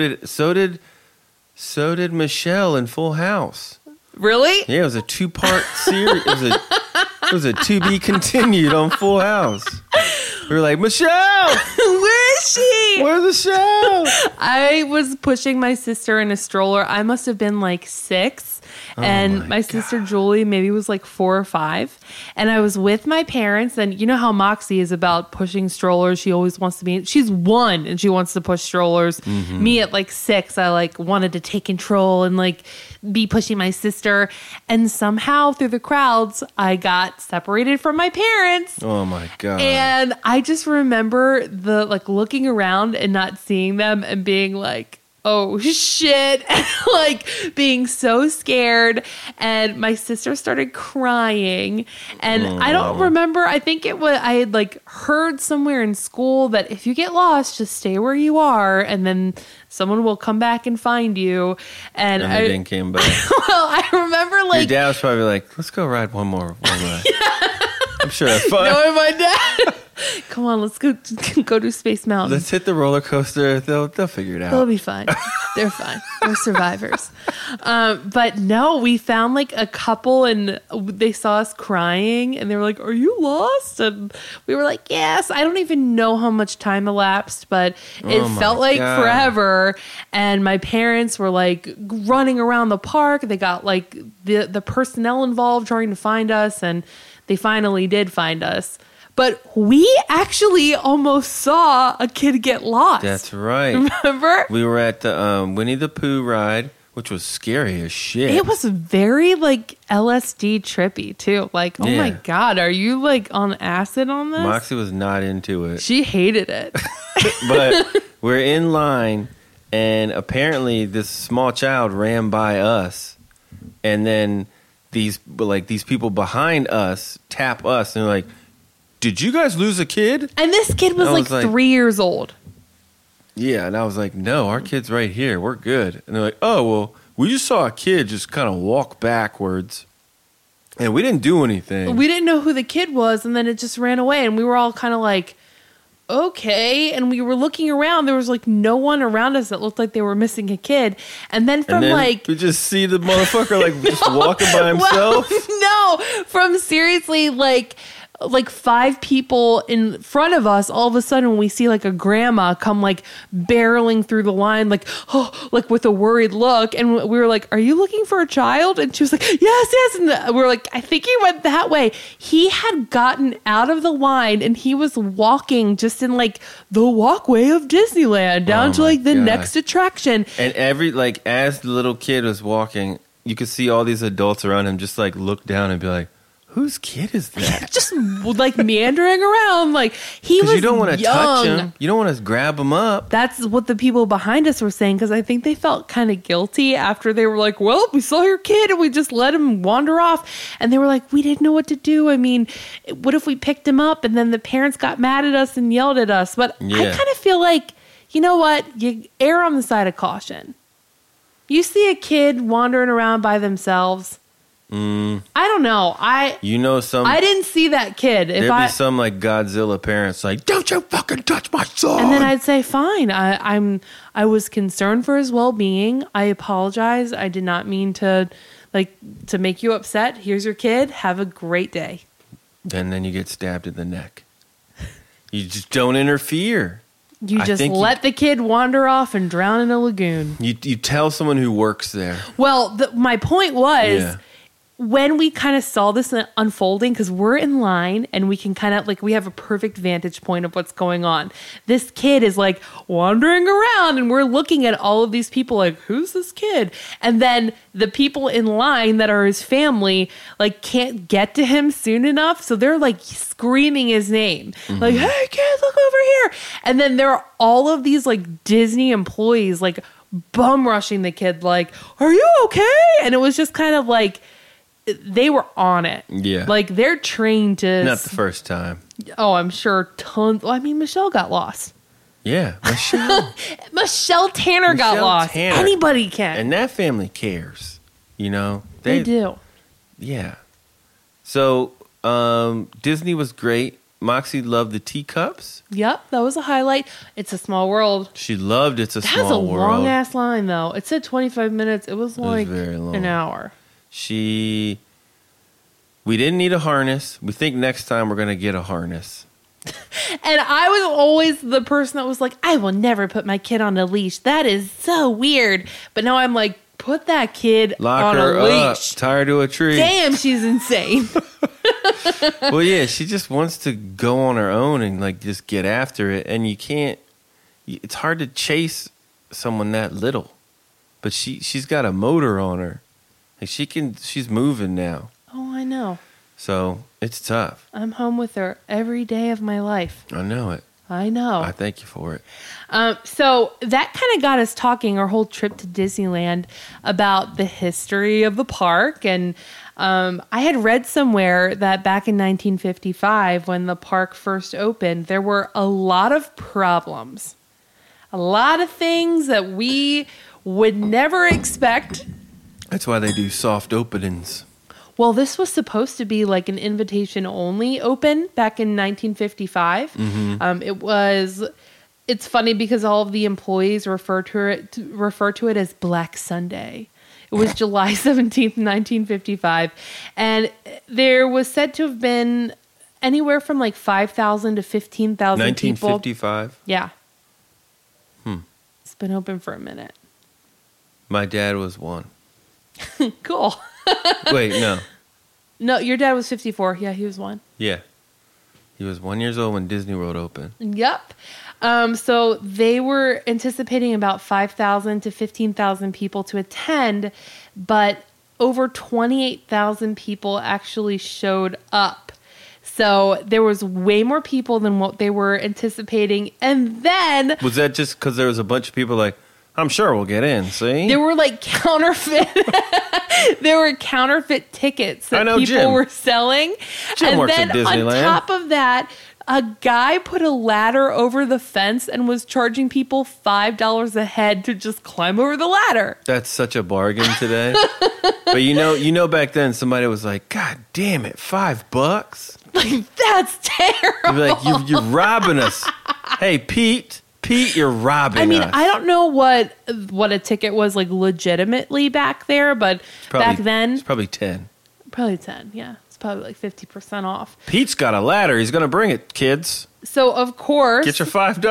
did Michelle in Full House. Really? Yeah, it was a 2-part series. It was a to be continued on Full House. We were like, Michelle! Where is she? Where's the show? I was pushing my sister in a stroller. I must have been like 6. And my sister Julie maybe was like 4 or 5. And I was with my parents. And you know how Moxie is about pushing strollers. She always wants to be. She's 1 and she wants to push strollers. Mm-hmm. Me at like 6, I like wanted to take control and like be pushing my sister. And somehow through the crowds, I got separated from my parents. Oh my God. And I just remember the like looking around and not seeing them and being like, oh shit, and like being so scared. And my sister started crying, and I don't remember, I think it was, I had like heard somewhere in school that if you get lost, just stay where you are and then someone will come back and find you. And they didn't come back. Well, I remember like your dad was probably like, let's go ride one more ride. I'm sure that's fun. Knowing my dad, come on, let's go do Space Mountain. Let's hit the roller coaster. They'll figure it out. They'll be fine. They're fine. We're survivors. But no, we found like a couple and they saw us crying and they were like, are you lost? And we were like, yes. I don't even know how much time elapsed, but it felt like forever. And my parents were like running around the park. They got like the personnel involved trying to find us, and they finally did find us. But we actually almost saw a kid get lost. That's right. Remember? We were at the Winnie the Pooh ride, which was scary as shit. It was very like LSD trippy too. Like, oh my God, are you like on acid on this? Moxie was not into it. She hated it. But we're in line, and apparently this small child ran by us, and then these people behind us tap us and they're like, "Did you guys lose a kid?" And this kid was like 3 years old. Yeah, and I was like, "No, our kid's right here. We're good." And they're like, "Oh, well, we just saw a kid just kind of walk backwards, and we didn't do anything. We didn't know who the kid was, and then it just ran away, and we were all kind of like, okay." And we were looking around. There was like no one around us that looked like they were missing a kid. And then we just see the motherfucker like just walking by himself. No, from seriously like 5 people in front of us, all of a sudden we see like a grandma come like barreling through the line, like, oh, like with a worried look. And we were like, "Are you looking for a child?" And she was like, yes. And we were like, "I think he went that way." He had gotten out of the line and he was walking just in like the walkway of Disneyland down to like the next attraction. And as the little kid was walking, you could see all these adults around him just like look down and be like, "Whose kid is that?" Just like meandering around, like he was. You don't want to touch him. You don't want to grab him up. That's what the people behind us were saying, because I think they felt kind of guilty after they were like, "Well, we saw your kid and we just let him wander off," and they were like, "We didn't know what to do. I mean, what if we picked him up and then the parents got mad at us and yelled at us?" But I kind of feel like, you know what? You err on the side of caution. You see a kid wandering around by themselves. I don't know. I didn't see that kid. There'd be some like Godzilla parents like, "Don't you fucking touch my son!" And then I'd say, "Fine. I was concerned for his well-being. I apologize. I did not mean to make you upset. Here's your kid. Have a great day." And then you get stabbed in the neck. You just don't interfere. You just let the kid wander off and drown in a lagoon. You tell someone who works there. Well, my point was, when we kind of saw this unfolding, because we're in line and we can kind of we have a perfect vantage point of what's going on. This kid is like wandering around and we're looking at all of these people like, "Who's this kid?" And then the people in line that are his family like can't get to him soon enough. So they're like screaming his name. Like, "Hey kid, look over here." And then there are all of these like Disney employees like bum rushing the kid like, "Are you okay?" And it was just kind of like, they were on it. Yeah. Like they're trained to. Not the first time. Oh, I'm sure tons. Well, I mean, Michelle got lost. Yeah, Michelle. Michelle Tanner got lost. Anybody can. And that family cares. You know? They do. Yeah. So, Disney was great. Moxie loved the teacups. Yep, that was a highlight. It's a Small World. She loved It's a Small World. That was a long-ass line, though. It said 25 minutes. It was like very long. An hour. We didn't need a harness. We think next time we're going to get a harness. And I was always the person that was like, "I will never put my kid on a leash. That is so weird." But now I'm like, put that kid on a leash. Tie her to a tree. Damn, she's insane. Well, yeah, she just wants to go on her own and like just get after it. And you can't, it's hard to chase someone that little. But she's got a motor on her. Like she's moving now. Oh, I know. So it's tough. I'm home with her every day of my life. I know it. I know. I thank you for it. So that kind of got us talking our whole trip to Disneyland about the history of the park. And I had read somewhere that back in 1955, when the park first opened, there were a lot of problems. A lot of things that we would never expect. That's why they do soft openings. Well, this was supposed to be like an invitation-only open back in 1955. Mm-hmm. It's funny because all of the employees refer to it as Black Sunday. It was July 17th, 1955. And there was said to have been anywhere from like 5,000 to 15,000 people. 1955? Yeah. It's been open for a minute. My dad was one. Cool. Wait, no. No, your dad was 54. Yeah, he was one. Yeah. He was 1 year old when Disney World opened. Yep. So they were anticipating about 5,000 to 15,000 people to attend, but over 28,000 people actually showed up. So there was way more people than what they were anticipating. And then... Was that just because there was a bunch of people like, I'm sure we'll get in. See, There were like counterfeit. There were counterfeit tickets that people Jim. were selling. Jim and works then at Disneyland. on top of that, a guy put a ladder over the fence and was charging people $5 a head to just climb over the ladder. That's such a bargain today. But you know, back then somebody was like, "God damn it, $5." Like, that's terrible. You'd be like, you're robbing us. Hey, Pete, you're robbing I mean, us. I don't know what a ticket was like legitimately back there, but back then, it's probably 10. probably 10. Yeah, it's probably like 50% off. Pete's got a ladder. He's going to bring it, kids. So of course, Get your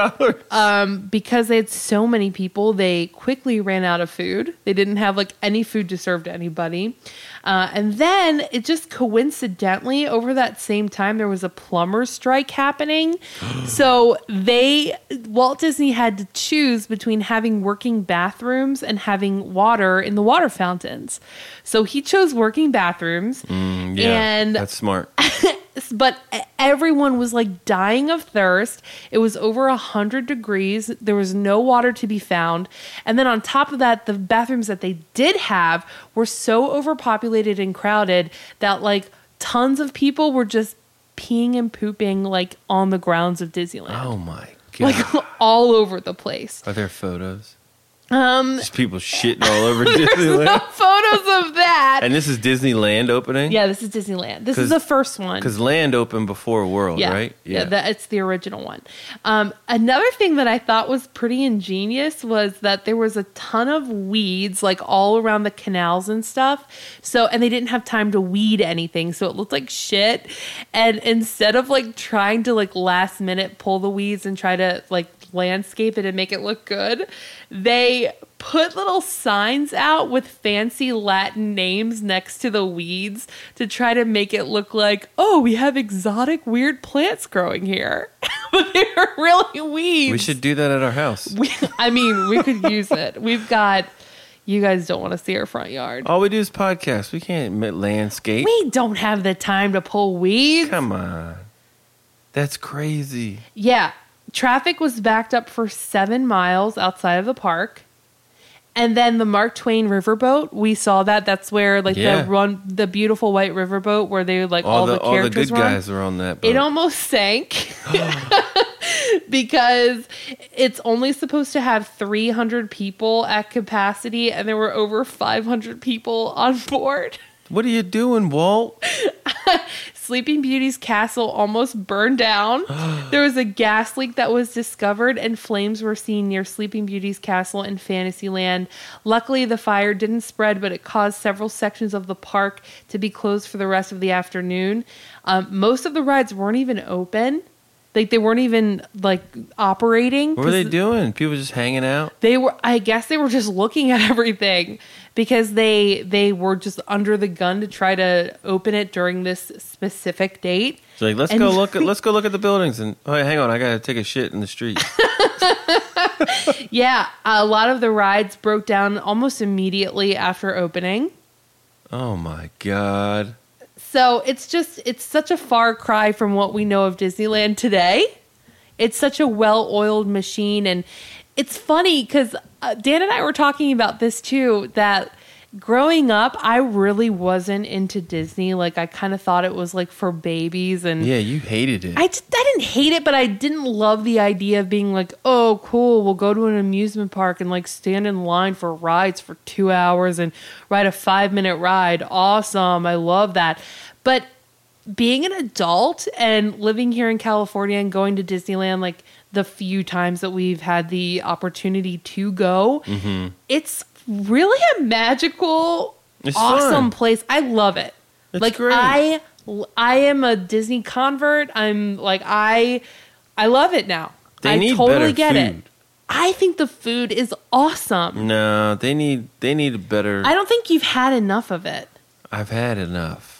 $5. because they had so many people, they quickly ran out of food. They didn't have like any food to serve to anybody. And then it just coincidentally over that same time, there was a plumber's strike happening. So Walt Disney had to choose between having working bathrooms and having water in the water fountains. So he chose working bathrooms. And that's smart. but everyone was like dying of thirst. It was over 100 degrees. There was no water to be found. And then on top of that, the bathrooms that they did have were so overpopulated and crowded that like tons of people were just peeing and pooping like on the grounds of Disneyland. Oh my God. Like all over the place. Are there photos? Just people shitting all over Disneyland. No photos of that. And this is Disneyland opening? Yeah, this is Disneyland. This is the first one. Because Land opened before World, right? Yeah, it's the original one. Another thing that I thought was pretty ingenious was that there was a ton of weeds like all around the canals and stuff. And they didn't have time to weed anything, so it looked like shit. And instead of like trying to like last minute pull the weeds and try to like landscape it and make it look good, they put little signs out with fancy Latin names next to the weeds to try to make it look like, oh, we have exotic weird plants growing here. But they're really weeds. We should do that at our house. We could use it. We've got, you guys don't want to see our front yard. All we do is podcast. We can't landscape. We don't have the time to pull weeds. Come on. That's crazy. Yeah. Traffic was backed up for 7 miles outside of the park. And then the Mark Twain riverboat, we saw that. That's where like the beautiful white riverboat where they like all the characters all the good guys were on that boat. It almost sank because it's only supposed to have 300 people at capacity and there were over 500 people on board. What are you doing, Walt? Sleeping Beauty's castle almost burned down. There was a gas leak that was discovered and flames were seen near Sleeping Beauty's castle in Fantasyland. Luckily, the fire didn't spread, but it caused several sections of the park to be closed for the rest of the afternoon. Most of the rides weren't even open. Like, they weren't even, like, operating. What were they doing? People just hanging out? I guess they were just looking at everything because they were just under the gun to try to open it during this specific date. So like, let's go look at the buildings and, oh, hang on, I got to take a shit in the street. Yeah, a lot of the rides broke down almost immediately after opening. Oh, my God. So it's such a far cry from what we know of Disneyland today. It's such a well-oiled machine. And it's funny because Dan and I were talking about this too, that growing up, I really wasn't into Disney. Like, I kind of thought it was like for babies. And yeah, you hated it. I didn't hate it, but I didn't love the idea of being like, oh, cool, we'll go to an amusement park and like stand in line for rides for 2 hours and ride a 5-minute ride. Awesome. I love that. But being an adult and living here in California and going to Disneyland, like the few times that we've had the opportunity to go, it's really a magical, awesome place. I love it. It's like great. I am a Disney convert. I'm like I love it now. They totally better get food. it. I think the food is awesome. No, they need a better. I don't think you've had enough of it. I've had enough.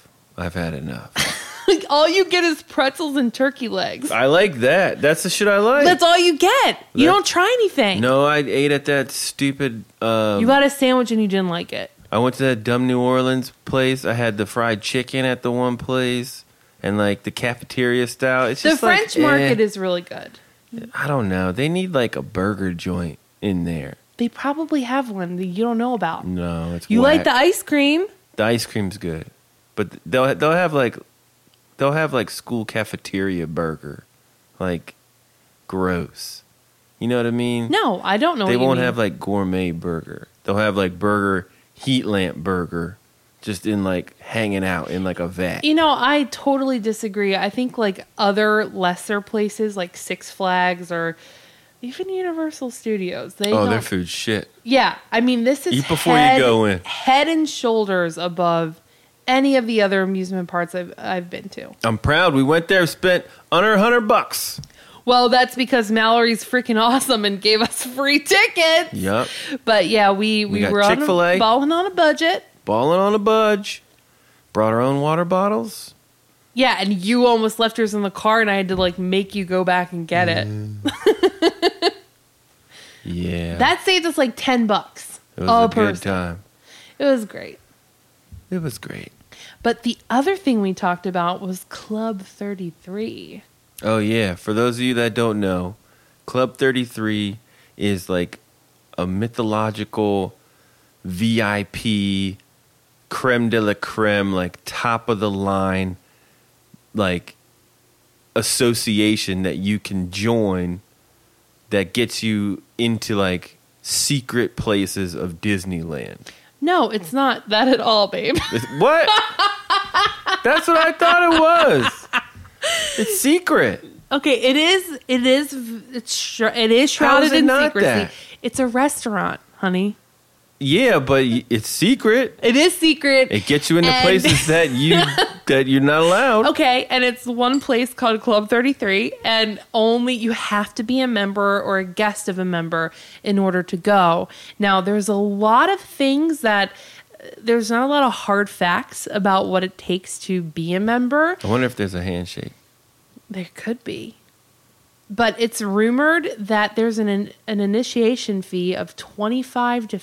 Like all you get is pretzels and turkey legs. I like that. That's the shit I like. That's all you get. You don't try anything. No, I ate at that stupid. You got a sandwich and you didn't like it. I went to that dumb New Orleans place. I had the fried chicken at the one place and like the cafeteria style. It's the just French market is really good. I don't know. They need like a burger joint in there. They probably have one that you don't know about. No, it's You whack. like the ice cream? The ice cream's good, but they'll have like school cafeteria burger, like gross. You know what I mean? No, I don't know. They what you won't mean. have like gourmet burger. They'll have like burger, heat lamp burger, just in like hanging out in like a vat. You know, I totally disagree. I think like other lesser places like Six Flags or even Universal Studios, they Oh, don't. their food's shit. Yeah, I mean, this is Eat before you go in. head and shoulders above any of the other amusement parks I've been to. I'm proud. We went there, spent under $100. Well, that's because Mallory's freaking awesome and gave us free tickets. Yup. But yeah, we got were Chick-fil-A. balling on a budget. Balling on a budge. Brought our own water bottles. Yeah, and you almost left yours in the car, and I had to like make you go back and get it. Yeah. That saved us like $10. It was a good person. time. It was great. It was great. But the other thing we talked about was Club 33. Oh, yeah. For those of you that don't know, Club 33 is like a mythological VIP, creme de la creme, like top of the line, like association that you can join that gets you into like secret places of Disneyland. No, it's not that at all, babe. What? That's what I thought it was. It's secret. Okay, it is shrouded it in not secrecy. that? It's a restaurant, honey. Yeah, but it's secret. It is secret. It gets you into And- places that you're not allowed. Okay, and it's one place called Club 33, and only you have to be a member or a guest of a member in order to go. Now, there's a lot of things that there's not a lot of hard facts about what it takes to be a member. I wonder if there's a handshake. There could be. But it's rumored that there's an initiation fee of $25,000 to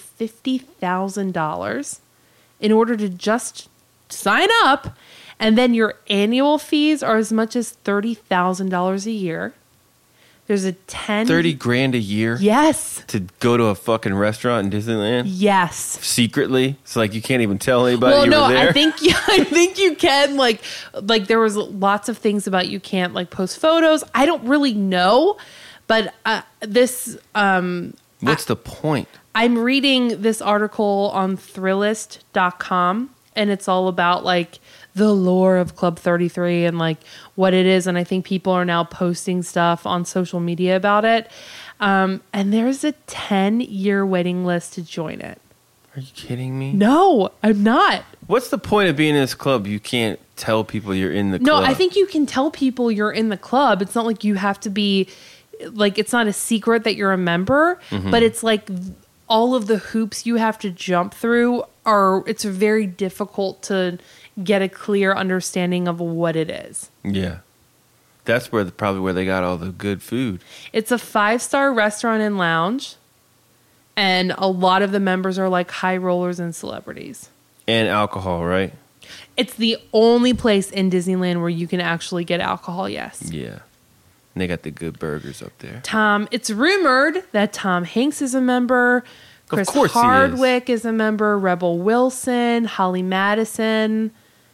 $50,000 in order to just sign up, and then your annual fees are as much as $30,000 a year. There's a 30 grand a year Yes. to go to a fucking restaurant in Disneyland Yes. secretly. So like you can't even tell anybody Well, you no, were there. I think you can like there was lots of things about you can't like post photos. I don't really know, but this What's the point? I'm reading this article on Thrillist.com, and it's all about like the lore of Club 33 and like what it is. And I think people are now posting stuff on social media about it. And there's a 10-year waiting list to join it. Are you kidding me? No, I'm not. What's the point of being in this club? You can't tell people you're in the No, club. I think you can tell people you're in the club. It's not like you have to be like, it's not a secret that you're a member, but it's like all of the hoops you have to jump through it's very difficult to get a clear understanding of what it is. Yeah. That's probably where they got all the good food. It's a 5-star restaurant and lounge, and a lot of the members are like high rollers and celebrities. And alcohol, right? It's the only place in Disneyland where you can actually get alcohol, yes. Yeah. And they got the good burgers up there. It's rumored that Tom Hanks is a member, Chris course he is. Hardwick is a member, Rebel Wilson, Holly Madison.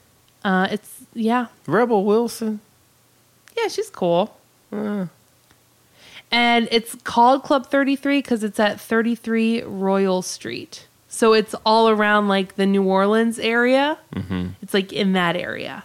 Rebel Wilson? Yeah, she's cool. And it's called Club 33 because it's at 33 Royal Street. So it's all around like the New Orleans area. Mm-hmm. It's like in that area.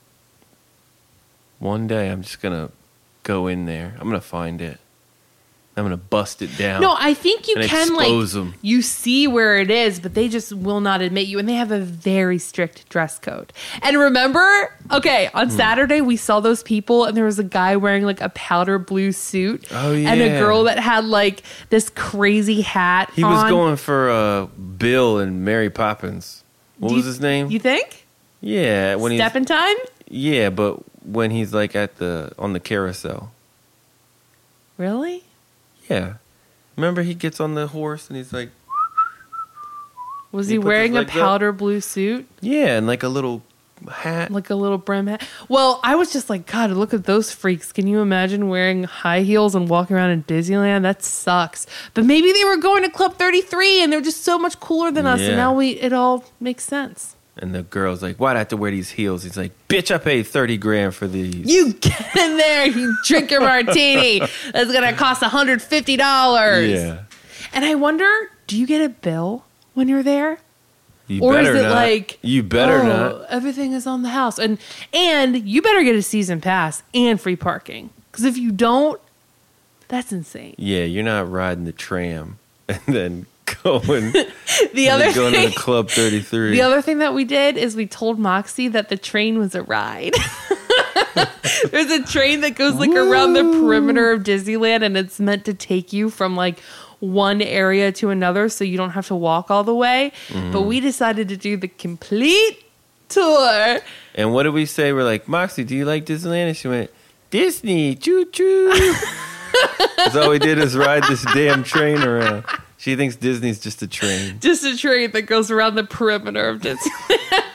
One day I'm just going to go in there. I'm going to find it. I'm going to bust it down. No, I think you and can expose like 'em. you see where it is, but they just will not admit you, and they have a very strict dress code. And remember, on Saturday we saw those people, and there was a guy wearing like a powder blue suit, and a yeah. girl that had like this crazy hat. He was going for Bill and Mary Poppins. What was his name? You think? Yeah, when Step in Time? Yeah, but when he's like on the carousel. Really? Yeah. Remember he gets on the horse and he's like, Was He he puts wearing his a legs up. powder blue suit? yeah, and like a little hat. Like a little brim hat. Well, I was just like, God, look at those freaks. Can you imagine wearing high heels and walking around in Disneyland? That sucks. But maybe they were going to Club 33 and they're just so much cooler than us. And now it all makes sense. And the girl's like, why'd I have to wear these heels? He's like, bitch, I paid $30,000 for these. You get in there, you drink your martini. That's going to cost $150. Yeah. And I wonder, do you get a bill when you're there? Or is it not. Like, you better not. Everything is on the house. And you better get a season pass and free parking. Because if you don't, that's insane. Yeah, you're not riding the tram and then going, going to the Club 33. The other thing that we did is we told Moxie that the train was a ride. There's a train that goes like around the perimeter of Disneyland, and it's meant to take you from like one area to another so you don't have to walk all the way. But we decided to do the complete tour. And what did we say? We're like, Moxie, do you like Disneyland? And she went, Disney, choo-choo. That's all we did is ride this damn train around. She thinks Disney's just a train. Just a train that goes around the perimeter of Disneyland.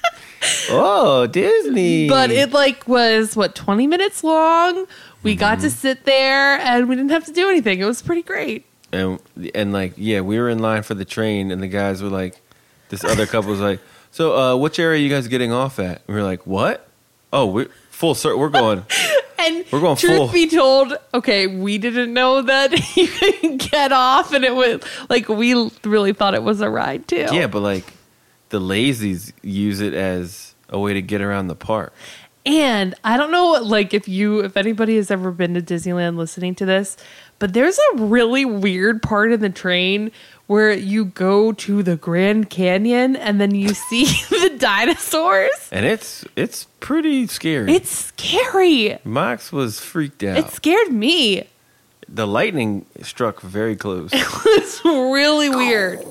Oh, Disney. But it was 20 minutes long. We got to sit there and we didn't have to do anything. It was pretty great. And we were in line for the train, and the guys were like, this other couple was like, so which area are you guys getting off at? And we were like, what? Oh, we're full circle. We're going. And we're going truth full. Be told, okay, we didn't know that you could get off, and it was like we really thought it was a ride too. Yeah, but like the lazies use it as a way to get around the park. And I don't know, like if anybody has ever been to Disneyland listening to this, but there's a really weird part in the train where you go to the Grand Canyon and then you see the dinosaurs. And it's pretty scary. It's scary. Max was freaked out. It scared me. The lightning struck very close. It was really weird.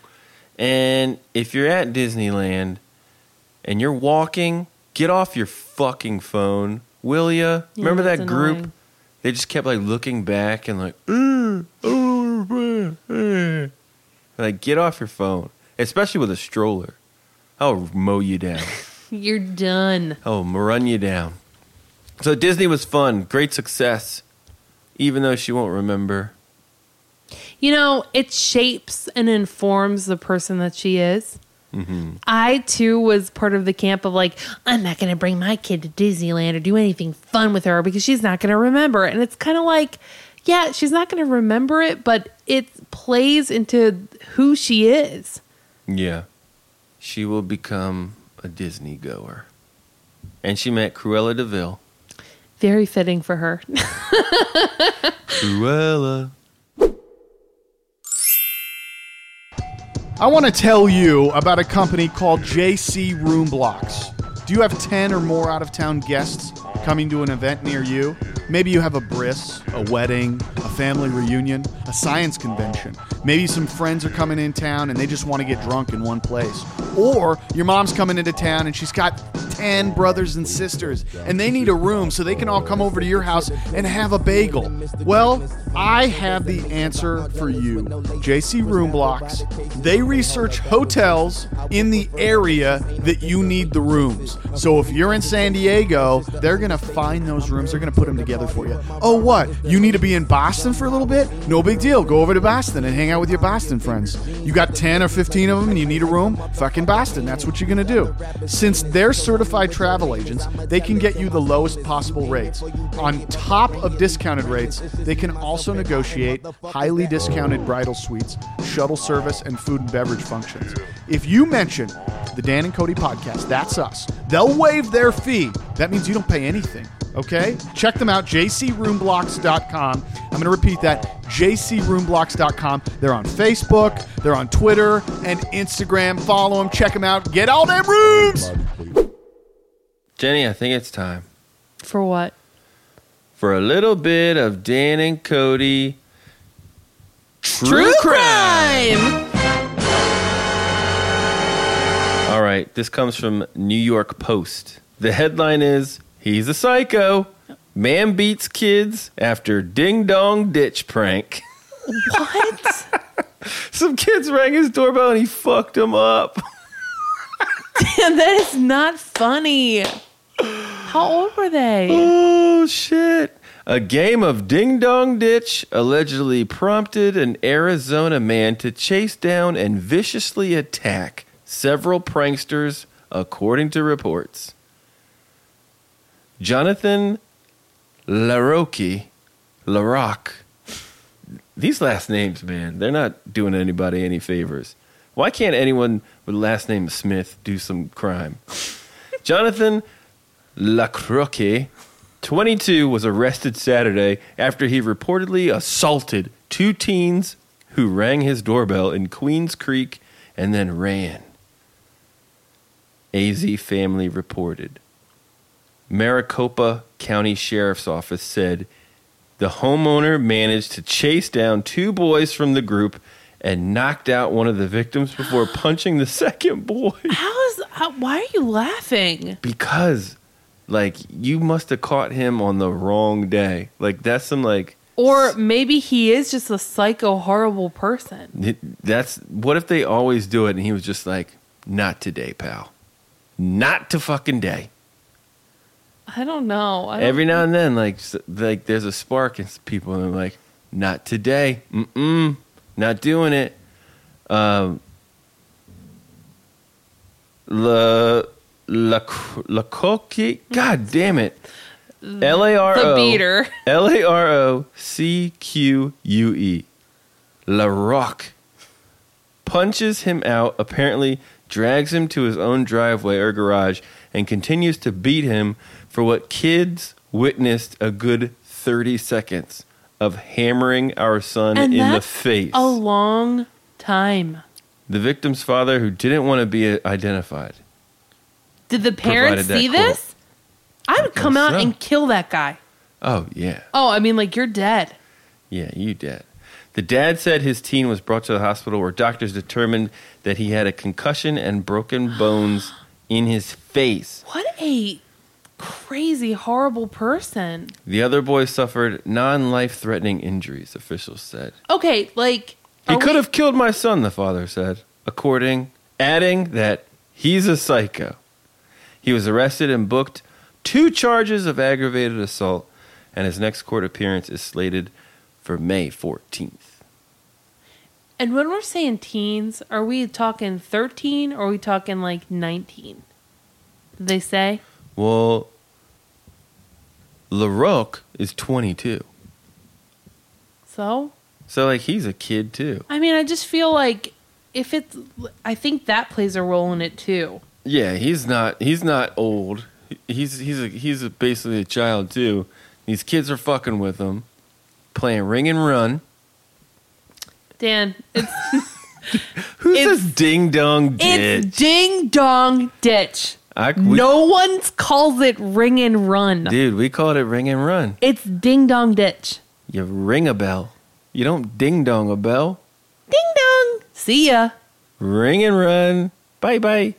And if you're at Disneyland and you're walking, get off your fucking phone, will ya? Yeah, remember that group? Annoying. They just kept like looking back and like, like get off your phone, especially with a stroller. I'll mow you down. You're done. I'll run you down. So Disney was fun, great success, even though she won't remember. You know, it shapes and informs the person that she is. Mm-hmm. I, too, was part of the camp of like, I'm not going to bring my kid to Disneyland or do anything fun with her because she's not going to remember. And it's kind of like, yeah, she's not going to remember it, but it plays into who she is. Yeah. She will become a Disney goer. And she met Cruella de Vil. Very fitting for her. Cruella. I want to tell you about a company called JC Room Blocks. Do you have 10 or more out-of-town guests coming to an event near you? Maybe you have a bris, a wedding, a family reunion, a science convention. Maybe some friends are coming in town and they just want to get drunk in one place. Or your mom's coming into town and she's got 10 brothers and sisters and they need a room so they can all come over to your house and have a bagel. Well, I have the answer for you. JC Room Blocks. They research hotels in the area that you need the rooms. So if you're in San Diego, they're going to find those rooms. They're going to put them together for you. Oh, what? You need to be in Boston for a little bit? No big deal. Go over to Boston and hang out with your Boston friends. You got 10 or 15 of them and you need a room? Fucking Boston. That's what you're going to do. Since they're certified travel agents, they can get you the lowest possible rates. On top of discounted rates, they can also negotiate highly discounted bridal suites, shuttle service, and food and beverage functions. If you mention the Dan and Cody podcast, that's us, they'll waive their fee. That means you don't pay anything. Okay? Check them out, jcroomblocks.com. I'm going to repeat that, jcroomblocks.com. They're on Facebook, they're on Twitter and Instagram. Follow them, check them out, get all them rooms! Jenny, I think it's time. For what? For a little bit of Dan and Cody True Crime! All right, this comes from New York Post. The headline is, he's a psycho. Man beats kids after ding-dong ditch prank. What? Some kids rang his doorbell and he fucked them up. that is not funny. How old were they? Oh, shit. A game of Ding Dong Ditch allegedly prompted an Arizona man to chase down and viciously attack several pranksters, according to reports. Jonathan LaRocque. These last names, man, they're not doing anybody any favors. Why can't anyone with the last name Smith do some crime? Jonathan LaRocque, 22, was arrested Saturday after he reportedly assaulted 2 teens who rang his doorbell in Queens Creek and then ran. AZ Family reported. Maricopa County Sheriff's Office said the homeowner managed to chase down 2 boys from the group and knocked out one of the victims before punching the second boy. Why are you laughing? Because, like, you must have caught him on the wrong day. Like, that's some, like... Or maybe he is just a psycho, horrible person. What if they always do it and he was just like, not today, pal. Not to fucking day. I don't know. Every now and then, like there's a spark in people and they're like, not today. Not doing it. LaRocque, God damn it. The beater. LaRocque. LaRocque punches him out, apparently drags him to his own driveway or garage, and continues to beat him for what kids witnessed a good 30 seconds of hammering our son in the face. A long time. The victim's father, who didn't want to be identified. Did the parents see this? I would come out and kill that guy. Oh, yeah. Oh, I mean, like, you're dead. Yeah, you dead. The dad said his teen was brought to the hospital where doctors determined that he had a concussion and broken bones in his face. What a crazy, horrible person. The other boy suffered non-life-threatening injuries, officials said. Okay, like... He could have killed my son, the father said, adding that he's a psycho. He was arrested and booked 2 charges of aggravated assault, and his next court appearance is slated for May 14th. And when we're saying teens, are we talking 13 or are we talking like 19? Did they say? Well, LaRocque is 22. So, like, he's a kid, too. I mean, I just feel like I think that plays a role in it, too. Yeah, he's not old. He's basically a child, too. These kids are fucking with him, playing Ring and Run. Dan, Who says Ding Dong Ditch? It's Ding Dong Ditch. No one calls it Ring and Run. Dude, we called it Ring and Run. It's Ding Dong Ditch. You ring a bell. You don't ding dong a bell. Ding dong. See ya. Ring and Run. Bye bye.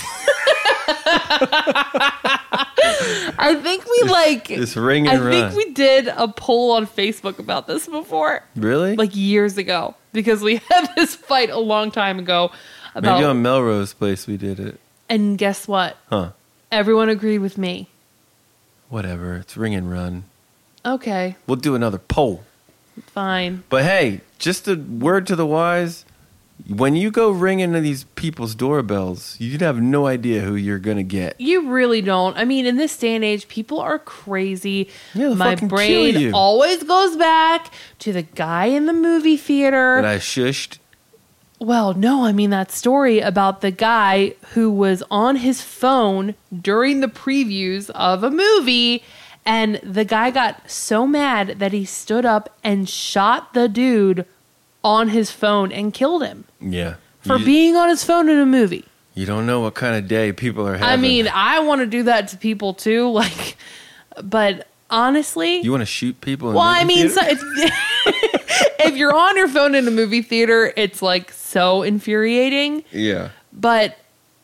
I think we this Ring and Run. I think we did a poll on Facebook about this before. Really? Like years ago, because we had this fight a long time ago about. Maybe on Melrose Place we did it. And guess what? Huh? Everyone agreed with me. Whatever. It's Ring and Run. Okay. We'll do another poll. Fine. But hey, just a word to the wise. When you go ring into these people's doorbells, you have no idea who you're going to get. You really don't. I mean, in this day and age, people are crazy. Yeah, my brain always goes back to the guy in the movie theater. That I shushed? Well, no, I mean that story about the guy who was on his phone during the previews of a movie, and the guy got so mad that he stood up and shot the dude on his phone and killed him. Yeah. For being on his phone in a movie. You don't know what kind of day people are having. I mean, I want to do that to people too, but honestly, you want to shoot people in movie theater? If you're on your phone in a movie theater, it's like so infuriating. Yeah. But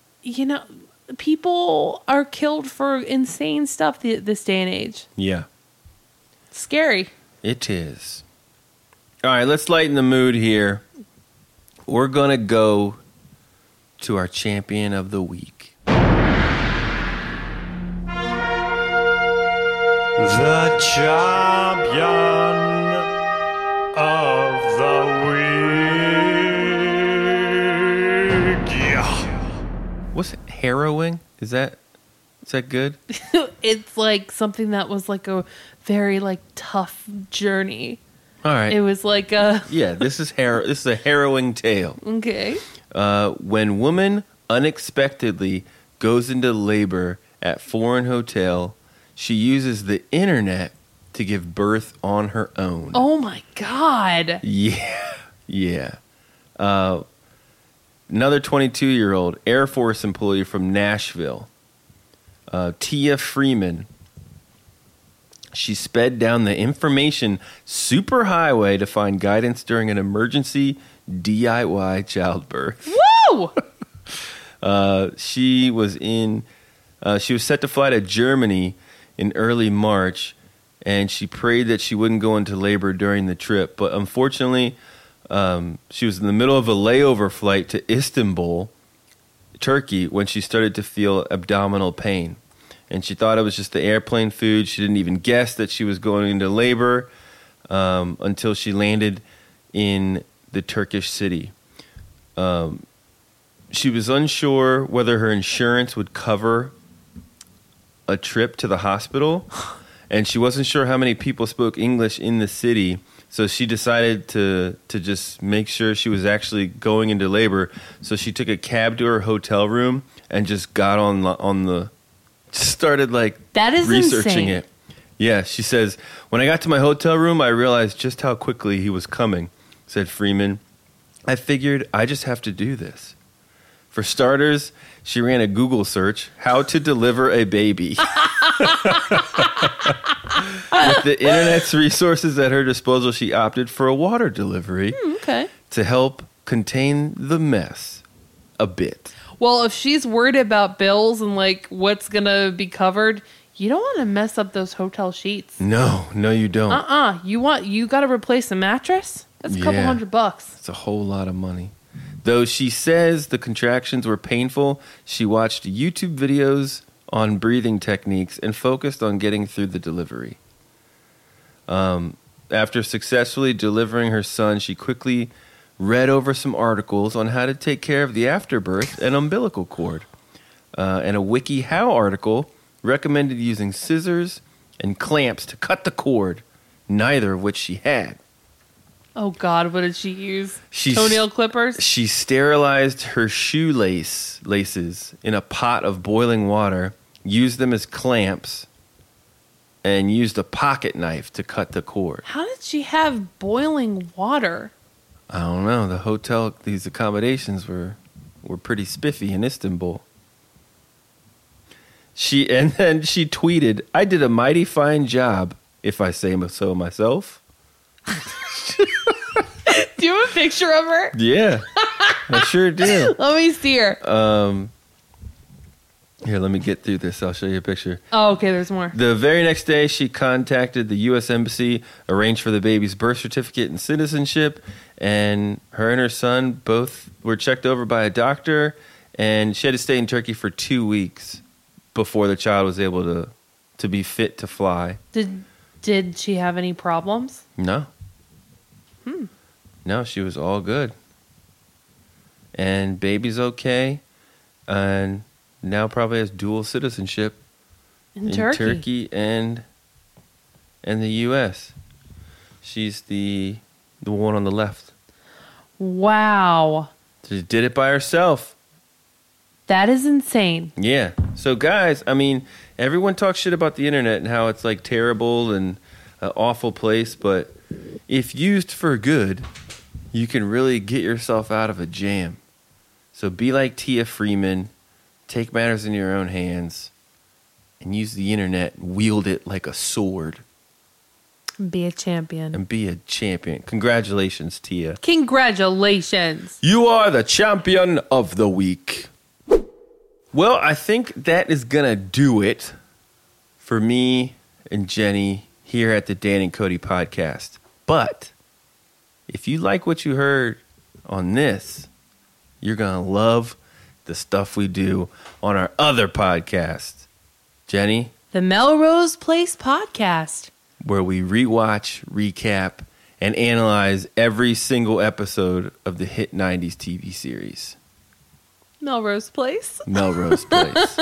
people are killed for insane stuff this day and age. Yeah. Scary. It is. All right, let's lighten the mood here. We're going to go to our champion of the week. champion of the week. Yeah. What's harrowing? Is that good? It's like something that was like a very like tough journey. All right. It was like a This is a harrowing tale. Okay. When woman unexpectedly goes into labor at foreign hotel, she uses the internet to give birth on her own. Oh my God. Yeah. Another 22-year-old Air Force employee from Nashville, Tia Freeman. She sped down the information superhighway to find guidance during an emergency DIY childbirth. Woo! She was set to fly to Germany in early March, and she prayed that she wouldn't go into labor during the trip. But unfortunately, she was in the middle of a layover flight to Istanbul, Turkey, when she started to feel abdominal pain. And she thought it was just the airplane food. She didn't even guess that she was going into labor until she landed in the Turkish city. She was unsure whether her insurance would cover a trip to the hospital, and she wasn't sure how many people spoke English in the city. So she decided to just make sure she was actually going into labor. So she took a cab to her hotel room and just got started that is researching insane. it. Yeah, she says, when I got to my hotel room, I realized just how quickly he was coming, said Freeman. I figured I just have to do this. For starters, she ran a Google search, how to deliver a baby. With the internet's resources at her disposal, she opted for a water delivery to help contain the mess a bit. Well, if she's worried about bills and like what's going to be covered, you don't want to mess up those hotel sheets. No, you don't. You got to replace a mattress? That's a couple $100. It's a whole lot of money. Though she says the contractions were painful, she watched YouTube videos on breathing techniques and focused on getting through the delivery. After successfully delivering her son, she quickly read over some articles on how to take care of the afterbirth and umbilical cord. And a WikiHow article recommended using scissors and clamps to cut the cord, neither of which she had. Oh, God, what did she use? Toenail clippers? She sterilized her laces in a pot of boiling water, used them as clamps, and used a pocket knife to cut the cord. How did she have boiling water? I don't know. These accommodations were pretty spiffy in Istanbul. And then she tweeted, I did a mighty fine job, if I say so myself. Do you have a picture of her? Yeah, I sure do. Let me see her. Here, let me get through this. I'll show you a picture. Oh, okay, there's more. The very next day, she contacted the U.S. Embassy, arranged for the baby's birth certificate and citizenship, and her son both were checked over by a doctor, and she had to stay in Turkey for 2 weeks before the child was able to be fit to fly. Did she have any problems? No. No, she was all good. And baby's okay, and now probably has dual citizenship in Turkey and the U.S. She's the one on the left. Wow. She did it by herself. That is insane. Yeah. So guys, I mean, everyone talks shit about the internet and how it's like terrible and an awful place, but if used for good, you can really get yourself out of a jam. So be like Tia Freeman, take matters in your own hands, and use the internet and wield it like a sword. Be a champion. And be a champion. Congratulations, Tia. Congratulations. You are the champion of the week. Well, I think that is going to do it for me and Jenny here at the Dan and Cody podcast. But if you like what you heard on this, you're going to love the stuff we do on our other podcast. Jenny? The Melrose Place Podcast. where we rewatch, recap, and analyze every single episode of the hit 90s TV series. Melrose Place. Melrose Place.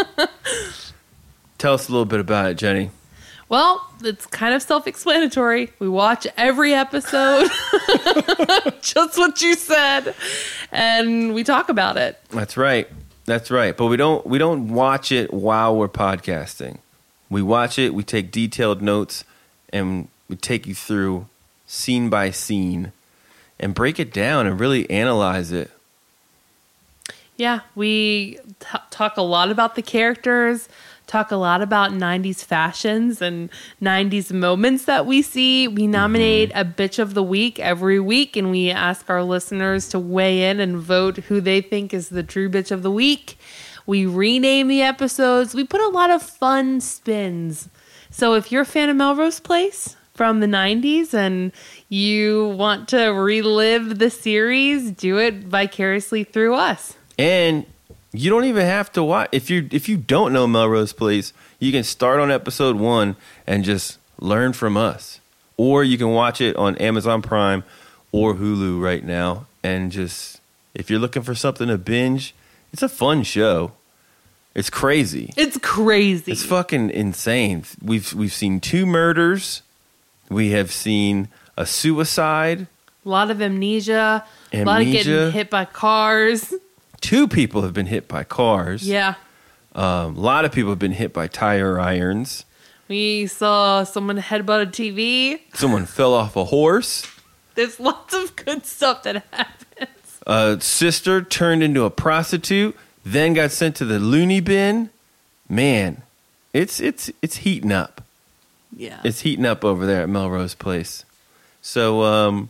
Tell us a little bit about it, Jenny. Well, it's kind of self-explanatory. We watch every episode, just what you said, and we talk about it. That's right. That's right. But we don't watch it while we're podcasting. We watch it, we take detailed notes, and we take you through scene by scene and break it down and really analyze it. Yeah, we talk a lot about the characters, talk a lot about 90s fashions and 90s moments that we see. We nominate a bitch of the week every week, and we ask our listeners to weigh in and vote who they think is the true bitch of the week. We rename the episodes. We put a lot of fun spins. So if you're a fan of Melrose Place from the 90s and you want to relive the series, do it vicariously through us. And you don't even have to watch. If you don't know Melrose Place, you can start on episode 1 and just learn from us. Or you can watch it on Amazon Prime or Hulu right now. And just, if you're looking for something to binge, it's a fun show. It's crazy. It's crazy. It's fucking insane. We've seen 2 murders. We have seen a suicide. A lot of amnesia. A lot of getting hit by cars. 2 people have been hit by cars. Yeah. A lot of people have been hit by tire irons. We saw someone headbutt a TV. Someone fell off a horse. There's lots of good stuff that happens. A sister turned into a prostitute, then got sent to the loony bin. Man, it's heating up. Yeah. It's heating up over there at Melrose Place. So,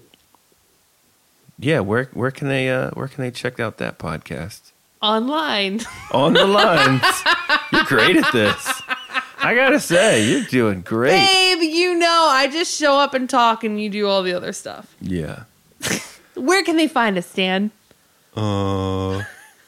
yeah, where can they check out that podcast? Online. On the lines. You're great at this. I gotta say, you're doing great. Babe, I just show up and talk and you do all the other stuff. Yeah. Where can they find us, Dan? I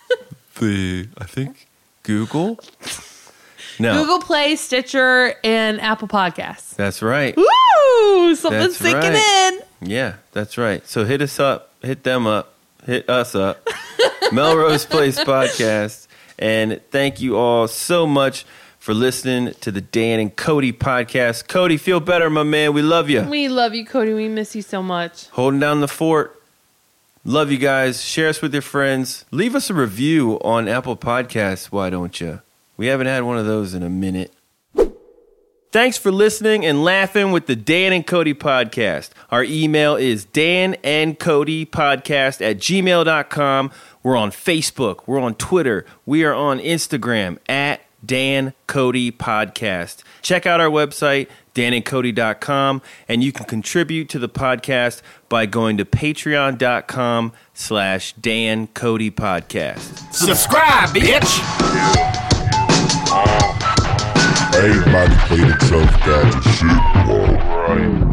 think Google. No. Google Play, Stitcher, and Apple Podcasts. That's right. Woo! Something's sinking in. Yeah, that's right. So hit us up. Hit them up. Hit us up. Melrose Place Podcast. And thank you all so much for listening to the Dan and Cody podcast. Cody, feel better, my man. We love you. We love you, Cody. We miss you so much. Holding down the fort. Love you guys. Share us with your friends. Leave us a review on Apple Podcasts, why don't you? We haven't had one of those in a minute. Thanks for listening and laughing with the Dan and Cody podcast. Our email is danandcodypodcast@gmail.com. We're on Facebook. We're on Twitter. We are on Instagram Dan Cody Podcast. Check out our website, danandcody.com, and you can contribute to the podcast by going to patreon.com/Dan Cody Podcast. Subscribe, bitch! Everybody play themselves down and shit. Alright.